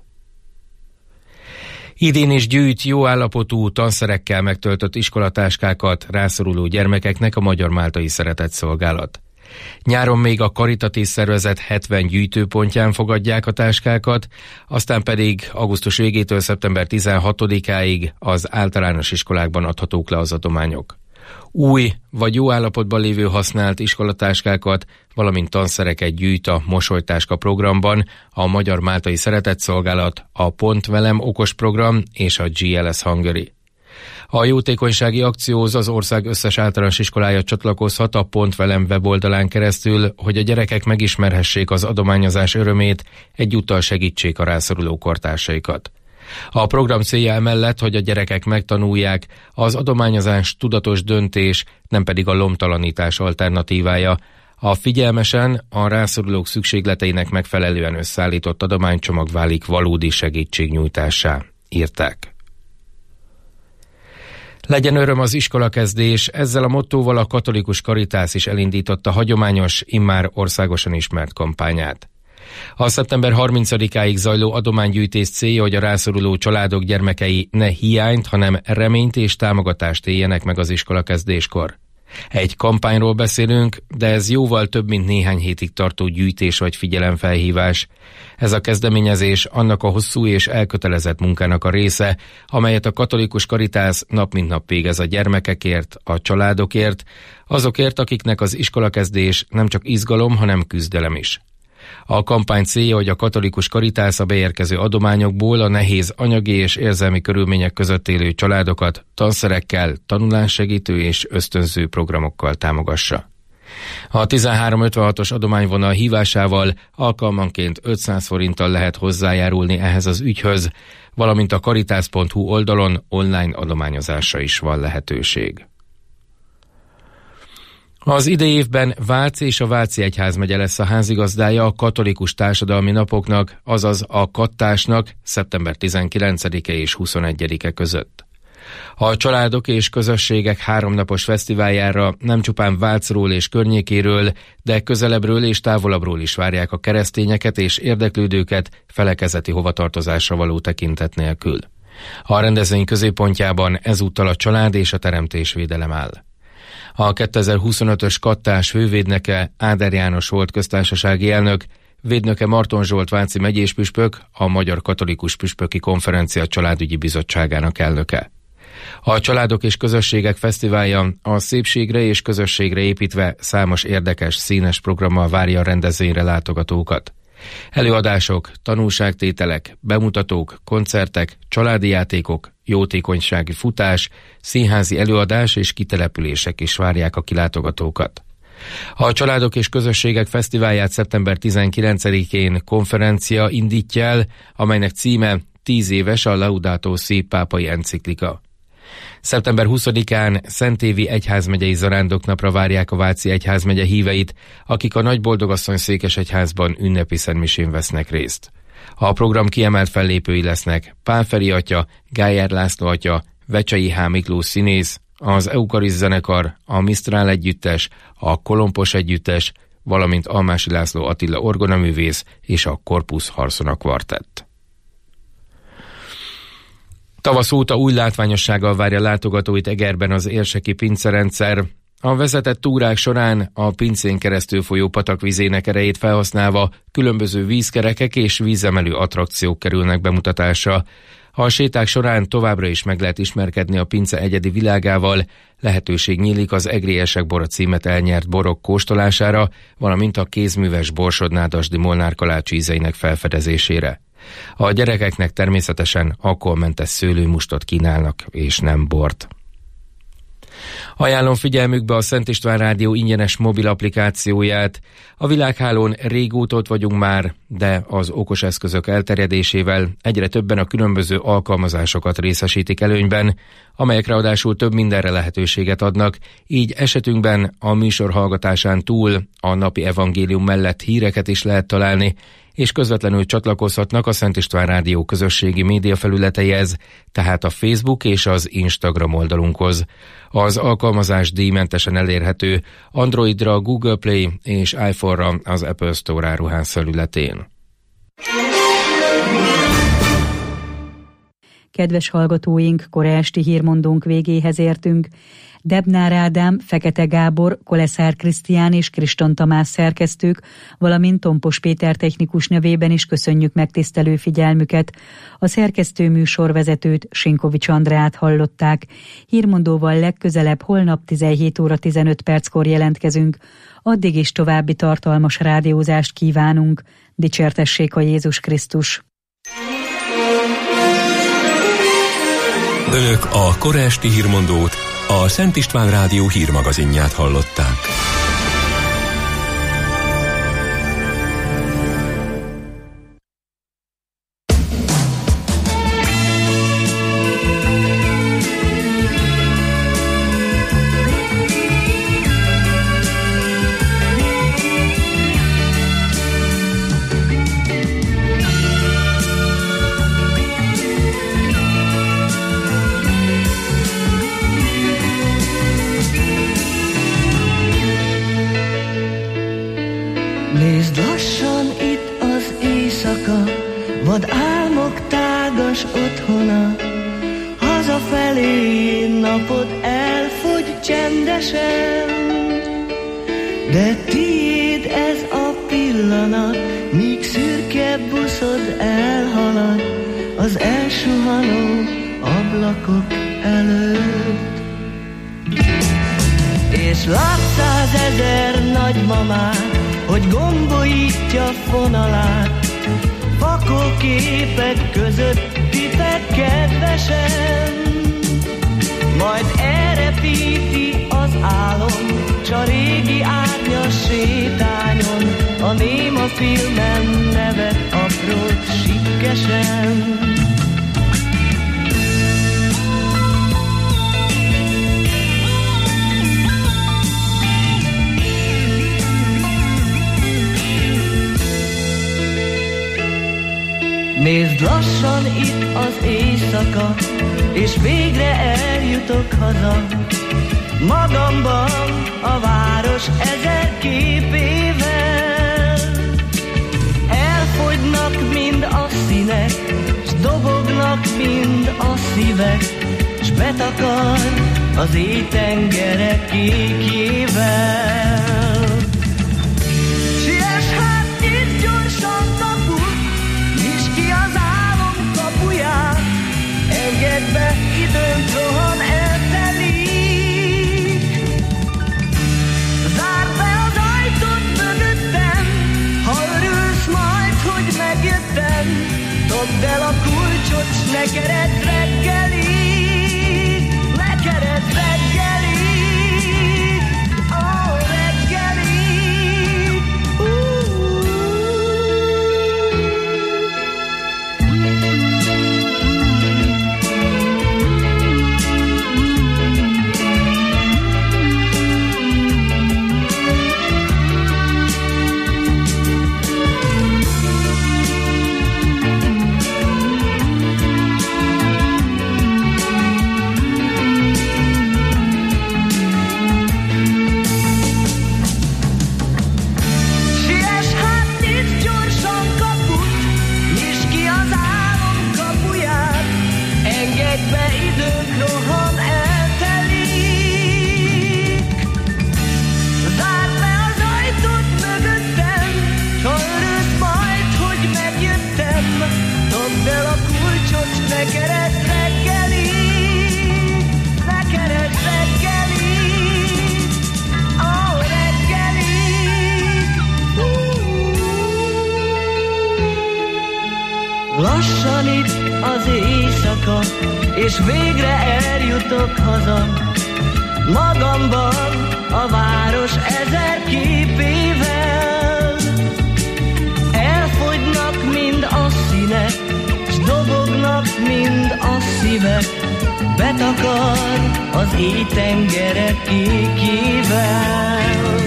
Idén is gyűjt jó állapotú tanszerekkel megtöltött iskolatáskákat rászoruló gyermekeknek a Magyar Máltai Szeretetszolgálat. Nyáron még a karitatív szervezet 70 gyűjtőpontján fogadják a táskákat, aztán pedig augusztus végétől szeptember 16-áig az általános iskolákban adhatók le az adományok. Új vagy jó állapotban lévő használt iskolatáskákat, valamint tanszereket gyűjt a Mosolytáska programban a Magyar Máltai Szeretetszolgálat, a Pont Velem okos program és a GLS Hungary. A jótékonysági akcióhoz az ország összes általános iskolája csatlakozhat a Pont Velem weboldalán keresztül, hogy a gyerekek megismerhessék az adományozás örömét, egyúttal segítsék a rászoruló kortársaikat. A program célja emellett, hogy a gyerekek megtanulják, az adományozás tudatos döntés, nem pedig a lomtalanítás alternatívája. A figyelmesen, a rászorulók szükségleteinek megfelelően összeállított adománycsomag válik valódi segítségnyújtássá, írták. Legyen öröm az iskolakezdés, ezzel a mottóval a Katolikus Caritas is elindította hagyományos, immár országosan ismert kampányát. A szeptember 30-áig zajló adománygyűjtés célja, hogy a rászoruló családok gyermekei ne hiányt, hanem reményt és támogatást éljenek meg az iskolakezdéskor. Egy kampányról beszélünk, de ez jóval több, mint néhány hétig tartó gyűjtés vagy figyelemfelhívás. Ez a kezdeményezés annak a hosszú és elkötelezett munkának a része, amelyet a Katolikus Caritas nap mint nap végez a gyermekekért, a családokért, azokért, akiknek az iskolakezdés nem csak izgalom, hanem küzdelem is. A kampány célja, hogy a Katolikus Caritas a beérkező adományokból a nehéz anyagi és érzelmi körülmények között élő családokat tanszerekkel, tanulássegítő és ösztönző programokkal támogassa. A 1356-os adományvonal hívásával alkalmanként 500 forinttal lehet hozzájárulni ehhez az ügyhöz, valamint a caritas.hu oldalon online adományozásra is van lehetőség. Az idei évben Vác és a Váci Egyházmegye lesz a házigazdája a katolikus társadalmi napoknak, azaz a kattásnak szeptember 19-e és 21-e között. A családok és közösségek 3 napos fesztiváljára nem csupán Vácról és környékéről, de közelebbről és távolabbról is várják a keresztényeket és érdeklődőket felekezeti hovatartozásra való tekintet nélkül. A rendezvény középpontjában ezúttal a család és a teremtésvédelem áll. A 2025-ös kattás fővédnöke Áder János volt köztársasági elnök, védnöke Marton Zsolt váci megyéspüspök, a Magyar Katolikus Püspöki Konferencia Családügyi Bizottságának elnöke. A Családok és Közösségek Fesztiválja a szépségre és közösségre építve számos érdekes, színes programmal várja a rendezvényre látogatókat. Előadások, tanulságtételek, bemutatók, koncertek, családi játékok, jótékonysági futás, színházi előadás és kitelepülések is várják a kilátogatókat. A Családok és Közösségek Fesztiválját szeptember 19-én konferencia indítja el, amelynek címe 10 éves a Laudato Si pápai enciklika. Szeptember 20-án Szentévi egyházmegyei zarándoknapra várják a Váci egyházmegye híveit, akik a Nagyboldogasszony székesegyházban ünnepi szentmisén vesznek részt. A program kiemelt fellépői lesznek Pál Feri atya, Gályár László atya, Vecsei H. Miklós színész, az Eukariszt zenekar, a Misztrál együttes, a Kolompos együttes, valamint Almási László Attila orgonaművész és a Corpus Harsona kvartett. Tavasz óta új látványossággal várja látogatóit Egerben az érseki pincerendszer. A vezetett túrák során a pincén keresztül folyó patak vizének erejét felhasználva különböző vízkerekek és vízemelő attrakciók kerülnek bemutatásra. A séták során továbbra is meg lehet ismerkedni a pince egyedi világával, lehetőség nyílik az Egriesek bora címet elnyert borok kóstolására, valamint a kézműves Borsod-Nádasdy Molnár kalács ízeinek felfedezésére. A gyerekeknek természetesen alkoholmentes szőlőmustot kínálnak, és nem bort. Ajánlom figyelmükbe a Szent István Rádió ingyenes mobil applikációját. A világhálón régóta ott vagyunk már, de az okos eszközök elterjedésével egyre többen a különböző alkalmazásokat részesítik előnyben, amelyek ráadásul több mindenre lehetőséget adnak, így esetünkben a műsor hallgatásán túl a napi evangélium mellett híreket is lehet találni, és közvetlenül csatlakozhatnak a Szent István Rádió közösségi média felületeihez, tehát a Facebook és az Instagram oldalunkhoz. Az alkalmazás díjmentesen elérhető Androidra, Google Play és iPhone-ra az Apple Store áruház felületén. Kedves hallgatóink, kora esti hírmondónk végéhez értünk. Debnár Ádám, Fekete Gábor, Koleszár Krisztián és Kriston Tamás szerkesztők, valamint Tompos Péter technikus nevében is köszönjük megtisztelő figyelmüket. A szerkesztő műsorvezetőt, Sinkovics Andrát hallották. Hírmondóval legközelebb holnap 17 óra 15 perckor jelentkezünk. Addig is további tartalmas rádiózást kívánunk. Dicsértessék a Jézus Krisztus! Önök a kora esti hírmondót, a Szent István Rádió hírmagazinját hallották. Nézd lassan itt az éjszaka, vad álmok tágas otthona, hazafelé napod elfogy csendesen, de tiéd ez a pillanat, míg szürke buszod elhalad az elsuhanó ablakok előtt. És lát 100 000 nagymamát, hogy gombolítja fonalát, vakóképek között titek kedvesen. Majd elrepíti az álom, s a régi árnyas sétányon, a néma filmen nevet aprót sikkesen. Nézd lassan itt az éjszaka, és végre eljutok haza. Magamban a város 1000 képével. Elfogynak mind a színek, s dobognak mind a szívek, s betakar az éjtengerek kékjével. Siess hát itt gyorsan kaput, nyisd ki az álom kapuját, engedd be, időnk rohan eltelik. Zárd be az ajtót mögöttem, ha örülsz majd, hogy megjöttem. Dobd el a kulcsot, s ne kered reggeli, ne kered reggeli, ó reggeli. Lassan itt az éjszaka, és végre eljutok haza. Magamban a város ezer képével. Elfogynak mind a színek, s dobognak mind a szívek. Betakar az éjtengerek kékjével.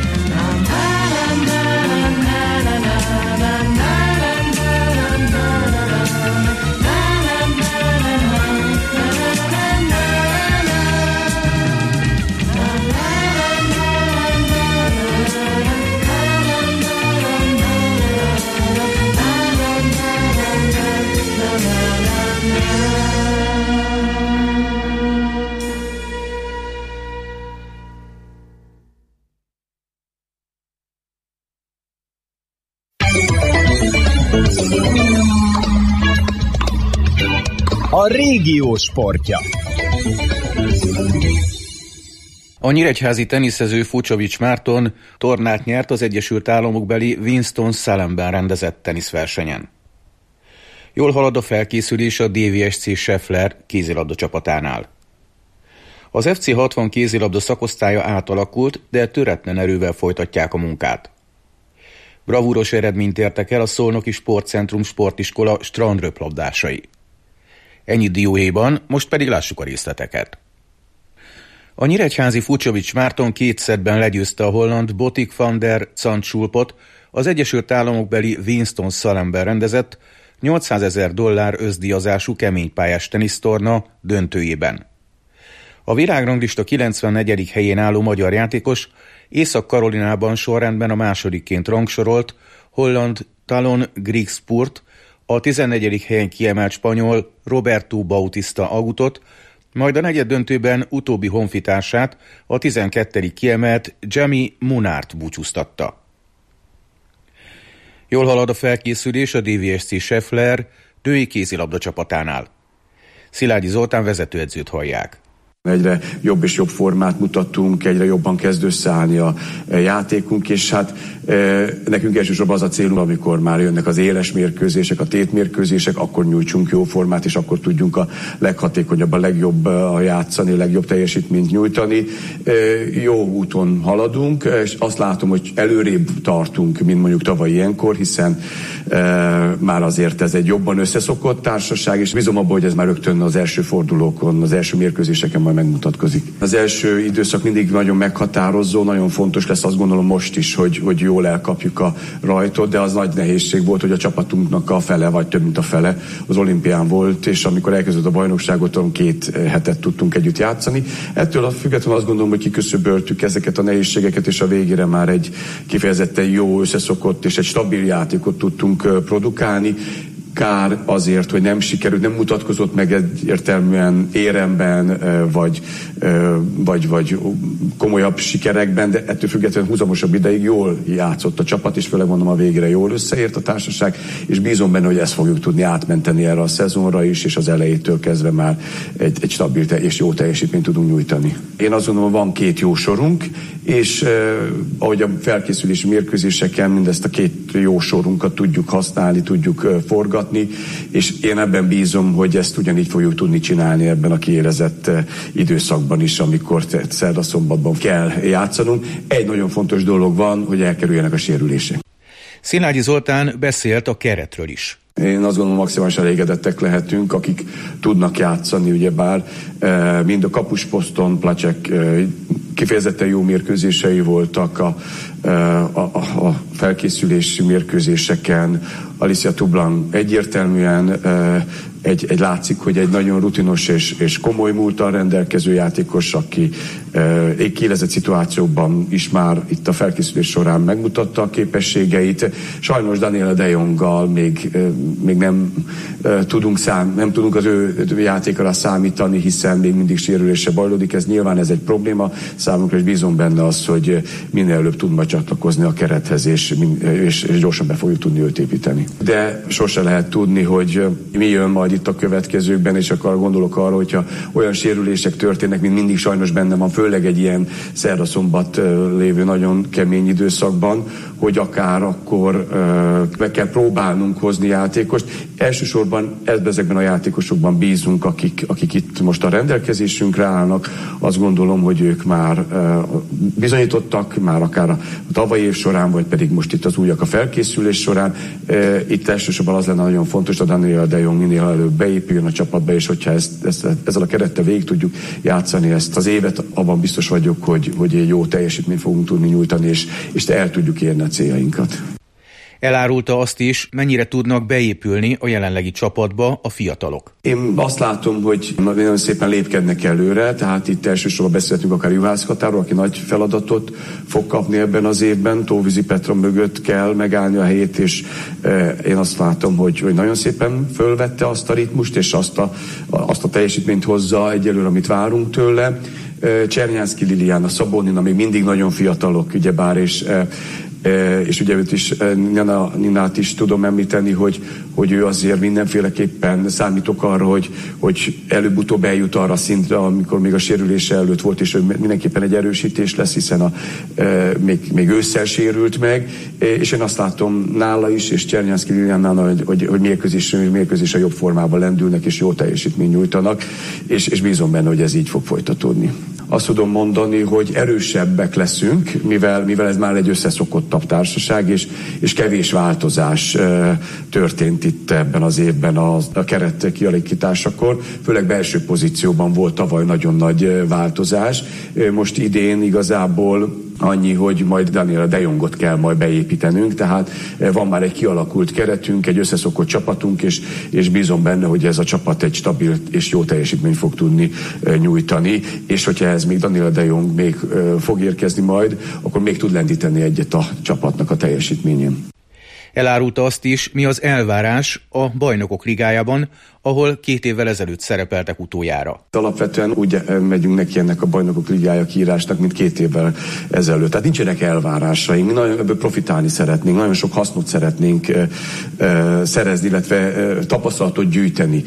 A régió sportja. A nyíregyházi teniszező Fucsovics Márton tornát nyert az Egyesült Államokbeli Winston-Salemben rendezett teniszversenyen. Jól halad a felkészülés a DVSC Scheffler kézilabda csapatánál. Az FC 60 kézilabda szakosztálya átalakult, de töretlen erővel folytatják a munkát. Bravúros eredményt értek el a Szolnoki Sportcentrum sportiskola strandröplabdásai. Ennyit dióhéjban, most pedig lássuk a részleteket. A nyíregyházi Fucsovics Márton 2 szettben legyőzte a holland Botik van der Zandschulpot az Egyesült Államokbeli Winston-Salemben rendezett $800,000 összdíjazású keménypályás tenisztorna döntőjében. A világranglista 94. helyén álló magyar játékos Észak-Karolinában sorrendben a másodikként rangsorolt holland Talon Griegspoort, a 14. helyen kiemelt spanyol Roberto Bautista Agutot, majd a negyeddöntőben utóbbi honfitársát, a 12. kiemelt Jamie Munart búcsúztatta. Jól halad a felkészülés a DVSC Scheffler női kézilabda csapatánál. Szilágyi Zoltán vezetőedzőt hallják. Egyre jobb és jobb formát mutattunk, egyre jobban kezd összeállni a játékunk, és hát nekünk elsősorban az a célunk, amikor már jönnek az éles mérkőzések, a tétmérkőzések, akkor nyújtsunk jó formát, és akkor tudjunk a leghatékonyabb, a legjobb játszani, a legjobb teljesítményt nyújtani. Jó úton haladunk, és azt látom, hogy előrébb tartunk, mint mondjuk tavaly ilyenkor, hiszen már azért ez egy jobban összeszokott társaság, és bízom abban, hogy ez már rögtön az első fordulókon, az első mérkőzéseken majd megmutatkozik. Az első időszak mindig nagyon meghatározó, nagyon fontos lesz, azt gondolom most is, hogy jól elkapjuk a rajtot, de az nagy nehézség volt, hogy a csapatunknak a fele, vagy több mint a fele az olimpián volt, és amikor elkezdődött a bajnokságot, 2 hetet tudtunk együtt játszani. Ettől a függetlenül azt gondolom, hogy kiküszöböltük ezeket a nehézségeket, és a végére már egy kifejezetten jó, összeszokott és egy stabil játékot tudtunk produkálni. kár azért, hogy nem sikerült, nem mutatkozott meg egyértelműen éremben, vagy komolyabb sikerekben, de ettől függetlenül húzamosabb ideig jól játszott a csapat, és főleg mondom, a végre jól összeért a társaság, és bízom benne, hogy ezt fogjuk tudni átmenteni erre a szezonra is, és az elejétől kezdve már egy stabil és jó teljesítményt tudunk nyújtani. Én azt gondolom, van 2 jó sorunk, és ahogy a felkészülési mérkőzéseken mindezt a 2 jó sorunkat tudjuk használni, tudjuk forgatni, és én ebben bízom, hogy ezt ugyanígy fogjuk tudni csinálni ebben a kiérezett időszakban is, amikor szerda-szombatban kell játszanunk. Egy nagyon fontos dolog van, hogy elkerüljenek a sérülések. Szilágyi Zoltán beszélt a keretről is. Én azt gondolom, maximálisan elégedettek lehetünk, akik tudnak játszani, ugyebár mind a kapusposzton, Placsek kifejezetten jó mérkőzései voltak a felkészülési mérkőzéseken. Alicia Tublan egyértelműen egy látszik, hogy egy nagyon rutinos és komoly múlttal rendelkező játékos, aki kiélezett szituációkban is már itt a felkészülés során megmutatta a képességeit. Sajnos Daniela de Jonggal még nem tudunk az ő játékára számítani, hiszen még mindig sérülése bajlódik. Nyilván ez egy probléma számunkra, és bízom benne az, hogy minél előbb tud majd csatlakozni a kerethez, és gyorsan be fogjuk tudni őt építeni. De sose lehet tudni, hogy mi jön majd itt a következőkben, és akkor gondolok arra, hogyha olyan sérülések történnek, mint mindig sajnos benne van, főleg egy ilyen szerda-szombat lévő nagyon kemény időszakban, hogy akár akkor meg kell próbálnunk hozni játékost. Elsősorban ezekben a játékosokban bízunk, akik itt most a rendelkezésünkre állnak. Azt gondolom, hogy ők már bizonyítottak, már akár a tavalyi év során, vagy pedig most itt az újak a felkészülés során. Itt elsősorban az lenne nagyon fontos, hogy a Daniela de Jong minél előbb beépüljön a csapatba, és hogyha ezzel a kerettel végig tudjuk játszani ezt az évet, abban biztos vagyok, hogy egy jó teljesítményt fogunk tudni nyújtani, és el tudjuk érni a céljainkat. Elárulta azt is, mennyire tudnak beépülni a jelenlegi csapatba a fiatalok. Én azt látom, hogy nagyon szépen lépkednek előre, tehát itt elsősorban beszéltünk akár Juhász Katáról, aki nagy feladatot fog kapni ebben az évben. Tóvízi Petra mögött kell megállni a helyét, és én azt látom, hogy nagyon szépen fölvette azt a ritmust, és azt a teljesítményt hozza egyelőre, amit várunk tőle. Csernyánszky Liliana, Szabónina még mindig nagyon fiatalok, ugyebár, és ugye őt is, Ninát is tudom említeni, hogy ő azért mindenféleképpen számítok arra, hogy előbb-utóbb eljut arra szintre, amikor még a sérülése előtt volt, és mindenképpen egy erősítés lesz, hiszen még ősszel sérült meg, és én azt látom nála is, és Csernyánszky Liliannál, hogy mérkőzésre jobb formában lendülnek, és jó teljesítményt nyújtanak, és bízom benne, hogy ez így fog folytatódni. Azt tudom mondani, hogy erősebbek leszünk, mivel ez már egy összeszokottabb társaság, és kevés változás történt itt ebben az évben a keret kialakításakor. Főleg belső pozícióban volt tavaly nagyon nagy változás. Most idén igazából annyi, hogy majd Daniela de Jongot kell majd beépítenünk, tehát van már egy kialakult keretünk, egy összeszokott csapatunk, és bízom benne, hogy ez a csapat egy stabil és jó teljesítményt fog tudni nyújtani, és hogyha ez még Daniela de Jong még fog érkezni majd, akkor még tud lendíteni egyet a csapatnak a teljesítményén. Elárulta azt is, mi az elvárás a Bajnokok Ligájában, ahol 2 évvel ezelőtt szerepeltek utoljára. Alapvetően úgy megyünk neki ennek a Bajnokok Ligája kiírásnak, mint 2 évvel ezelőtt. Tehát nincsenek elvárásaink, mi nagyon ebből profitálni szeretnénk, nagyon sok hasznot szeretnénk szerezni, illetve tapasztalatot gyűjteni.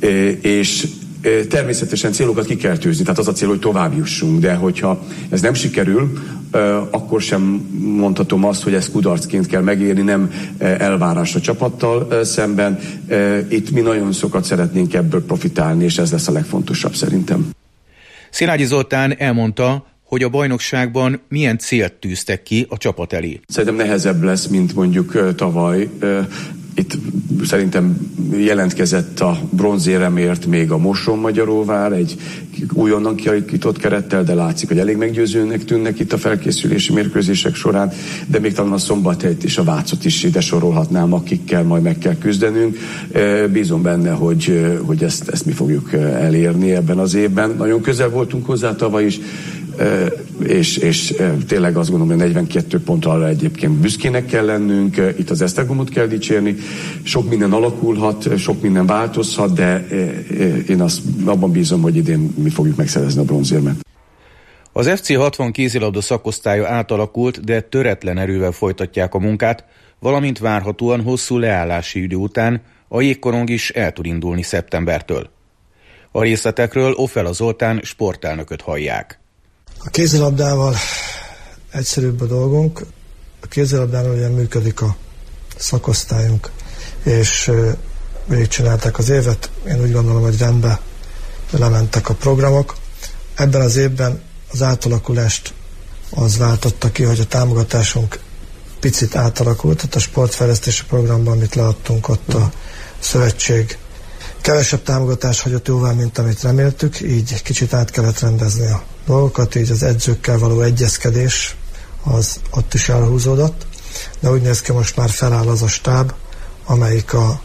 És természetesen célokat ki kell tűzni, tehát az a cél, hogy tovább jussunk, de hogyha ez nem sikerül, akkor sem mondhatom azt, hogy ezt kudarcként kell megérni, nem elvárás a csapattal szemben. Itt mi nagyon sokat szeretnénk ebből profitálni, és ez lesz a legfontosabb szerintem. Szilágyi Zoltán elmondta, hogy a bajnokságban milyen célt tűztek ki a csapat elé. Szerintem nehezebb lesz, mint mondjuk tavaly. Itt szerintem jelentkezett a bronzéremért még a Mosonmagyaróvár, egy újonnan kialakított kerettel, de látszik, hogy elég meggyőzőnek tűnnek itt a felkészülési mérkőzések során, de még talán a Szombathelyt és a Vácot is ide sorolhatnám, akikkel majd meg kell küzdenünk. Bízom benne, hogy ezt mi fogjuk elérni ebben az évben. Nagyon közel voltunk hozzá tavaly is, és tényleg azt gondolom, hogy 42 pontra egyébként büszkének kell lennünk, itt az Esztergomot kell dicsérni. Sok minden alakulhat, sok minden változhat, de én abban bízom, hogy idén mi fogjuk megszerezni a bronzérmet. Az FC 60 kézilabda szakosztálya átalakult, de töretlen erővel folytatják a munkát, valamint várhatóan hosszú leállási idő után a jégkorong is el tud indulni szeptembertől. A részletekről Offela Zoltán sportelnököt hallják. A kézilabdával egyszerűbb a dolgunk. A kézilabdával ugye működik a szakosztályunk, és végigcsinálták az évet. Én úgy gondolom, hogy rendben lementek a programok. Ebben az évben az átalakulást az váltotta ki, hogy a támogatásunk picit átalakult, tehát a sportfejlesztési programban, amit leadtunk, ott a szövetség kevesebb támogatást hagyott jóvá, mint amit reméltük, így kicsit át kellett rendezni a dolgokat, így az edzőkkel való egyezkedés az ott is elhúzódott, de úgy néz ki, most már feláll az a stáb, amelyik a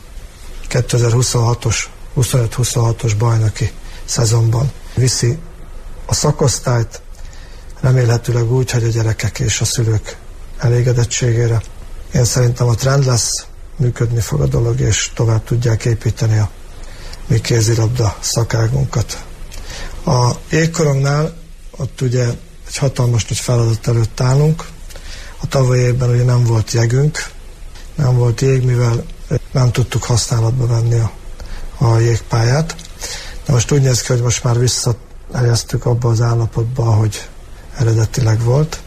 2026-os, 25-26-os bajnoki szezonban viszi a szakosztályt, remélhetőleg úgy, hogy a gyerekek és a szülők elégedettségére. Én szerintem ott rend lesz, működni fog a dolog, és tovább tudják építeni a mi kézilabda szakágunkat. A jégkorongnál ott ugye egy hatalmas nagy feladat előtt állunk. A tavalyi évben ugye nem volt jegünk, nem volt jég, mivel nem tudtuk használatba venni a jégpályát. De most úgy néz ki, hogy most már visszahelyeztük abba az állapotba, ahogy eredetileg volt.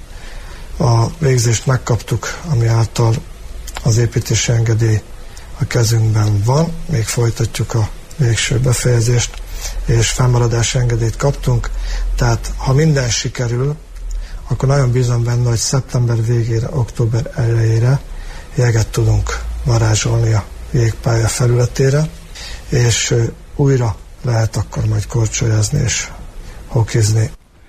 A végzést megkaptuk, ami által az építési engedély a kezünkben van, még folytatjuk a végső befejezést, és fennmaradási engedélyt kaptunk, tehát ha minden sikerül, akkor nagyon bízom benne, hogy szeptember végére, október elejére jeget tudunk varázsolni a jégpálya felületére, és újra lehet akkor majd korcsolyázni és hokizni.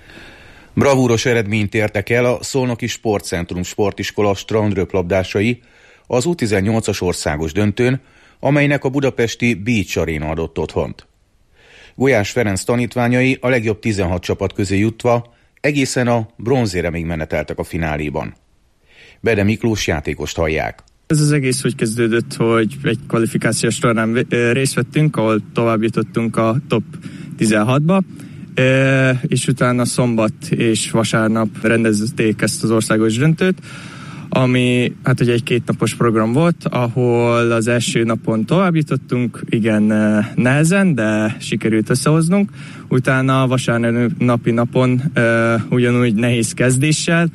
Bravúros eredményt értek el a Szolnoki Sportcentrum sportiskola strandröplabdásai az U18-as országos döntőn, amelynek a budapesti Beach Arena adott otthont. Gulyás Ferenc tanítványai a legjobb 16 csapat közé jutva egészen a bronzéremig meneteltek a fináléban. Bede Miklós játékost hallják. Ez az egész úgy kezdődött, hogy egy kvalifikációs tornán részt vettünk, ahol tovább jutottunk a top 16-ba, és utána szombat és vasárnap rendezték ezt az országos döntőt, ami hát ugye egy 2 napos program volt, ahol az első napon tovább jutottunk, igen nehezen, de sikerült összehoznunk. Utána a vasárnapi napon ugyanúgy nehéz kezdéssel,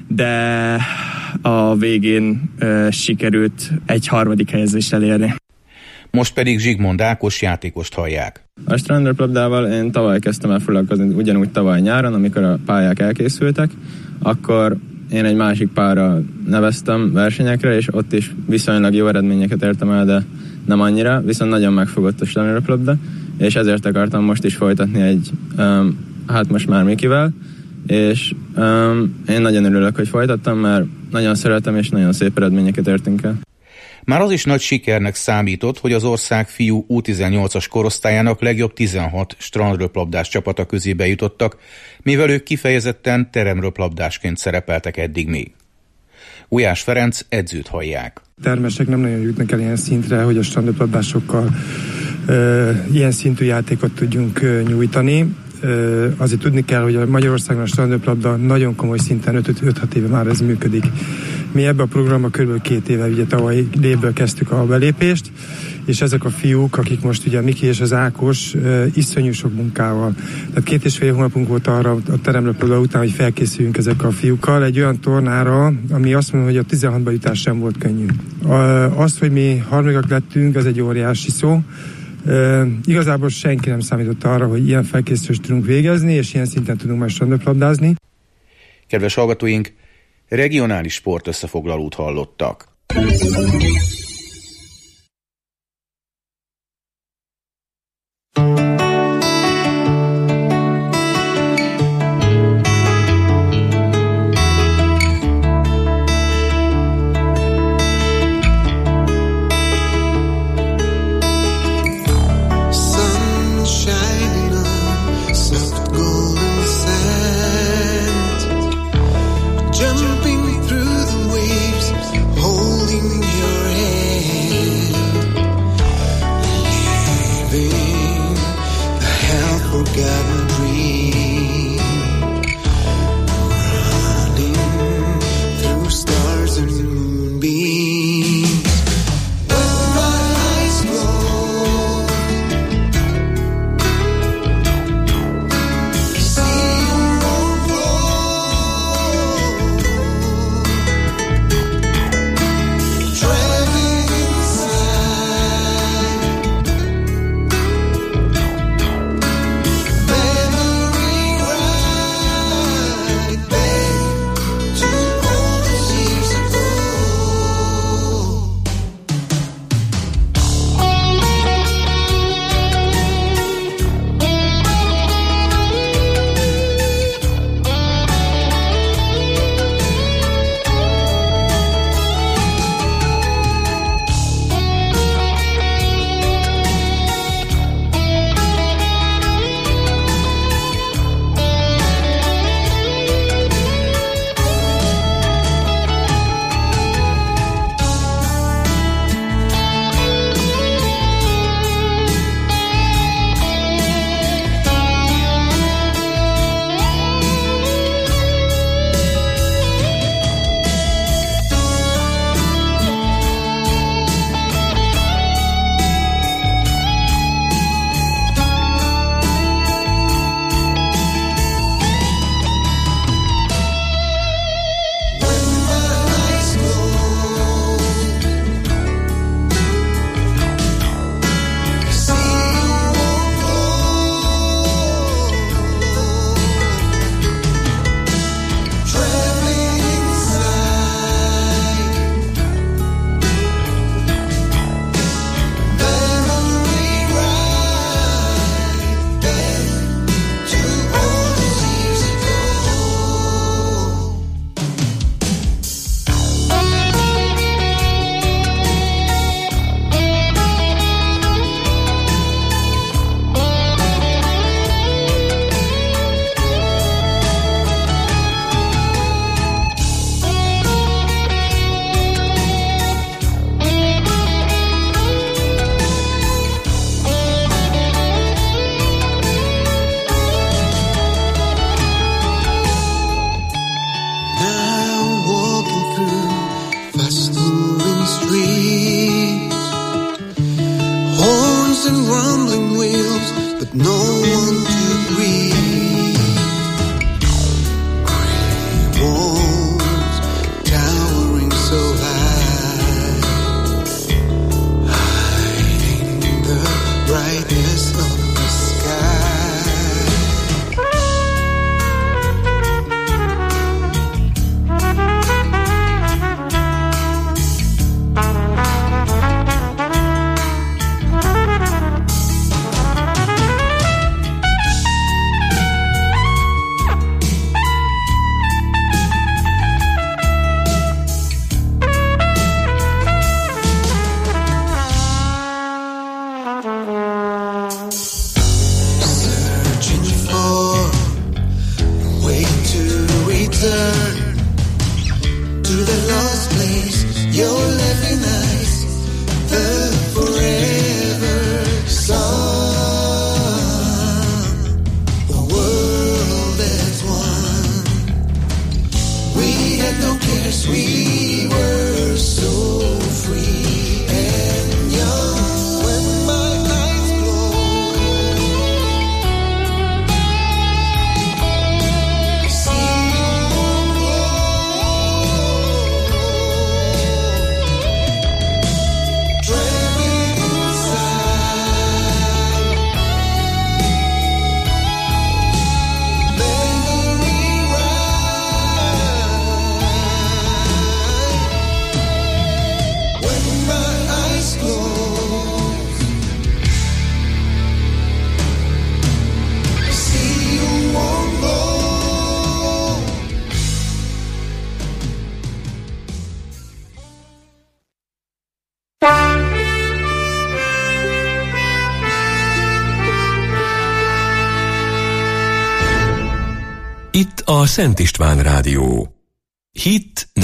de a végén sikerült egy 3. helyezést elérni. Most pedig Zsigmond Ákos játékost hallják. A strandröplabdával én tavaly kezdtem el foglalkozni, ugyanúgy tavaly nyáron, amikor a pályák elkészültek, akkor én egy másik párra neveztem versenyekre, és ott is viszonylag jó eredményeket értem el, de nem annyira, viszont nagyon megfogott a strandröplabda, és ezért akartam most is folytatni egy, hát most már Mikivel, és én nagyon örülök, hogy folytattam, mert nagyon szeretem, és nagyon szép eredményeket értünk el. Már az is nagy sikernek számított, hogy az ország fiú U18-as korosztályának legjobb 16 strandröplabdás csapata közé bejutottak, mivel ők kifejezetten teremröplabdásként szerepeltek eddig még. Gulyás Ferenc edzőt hallják. Termesek nem nagyon jutnak el ilyen szintre, hogy a strandröplabdásokkal ilyen szintű játékot tudjunk nyújtani. Azért tudni kell, hogy a Magyarországon a strandröplabda nagyon komoly szinten 5-6 éve már ez működik. Mi ebben a programban kb. 2 éve, ugye tavaly évből kezdtük a belépést, és ezek a fiúk, akik most ugye a Miki és az Ákos iszonyú sok munkával. Tehát 2,5 hónapunk volt arra a teremröplabda után, hogy felkészüljünk ezekkel a fiúkkal egy olyan tornára, ami azt mondja, hogy a 16-ba jutás sem volt könnyű. Az, hogy mi harmadikak lettünk, ez egy óriási szó. Igazából senki nem számított arra, hogy ilyen felkészülést tudunk végezni, és ilyen szinten tudunk majd strandröplabdázni. Kedves hallgatóink, regionális sportösszefoglalót hallottak. Sunshine on soft golden sand. with no one to greet. Gray walls towering so high, hiding the brightness of the sky. Itt a Szent István Rádió. Hit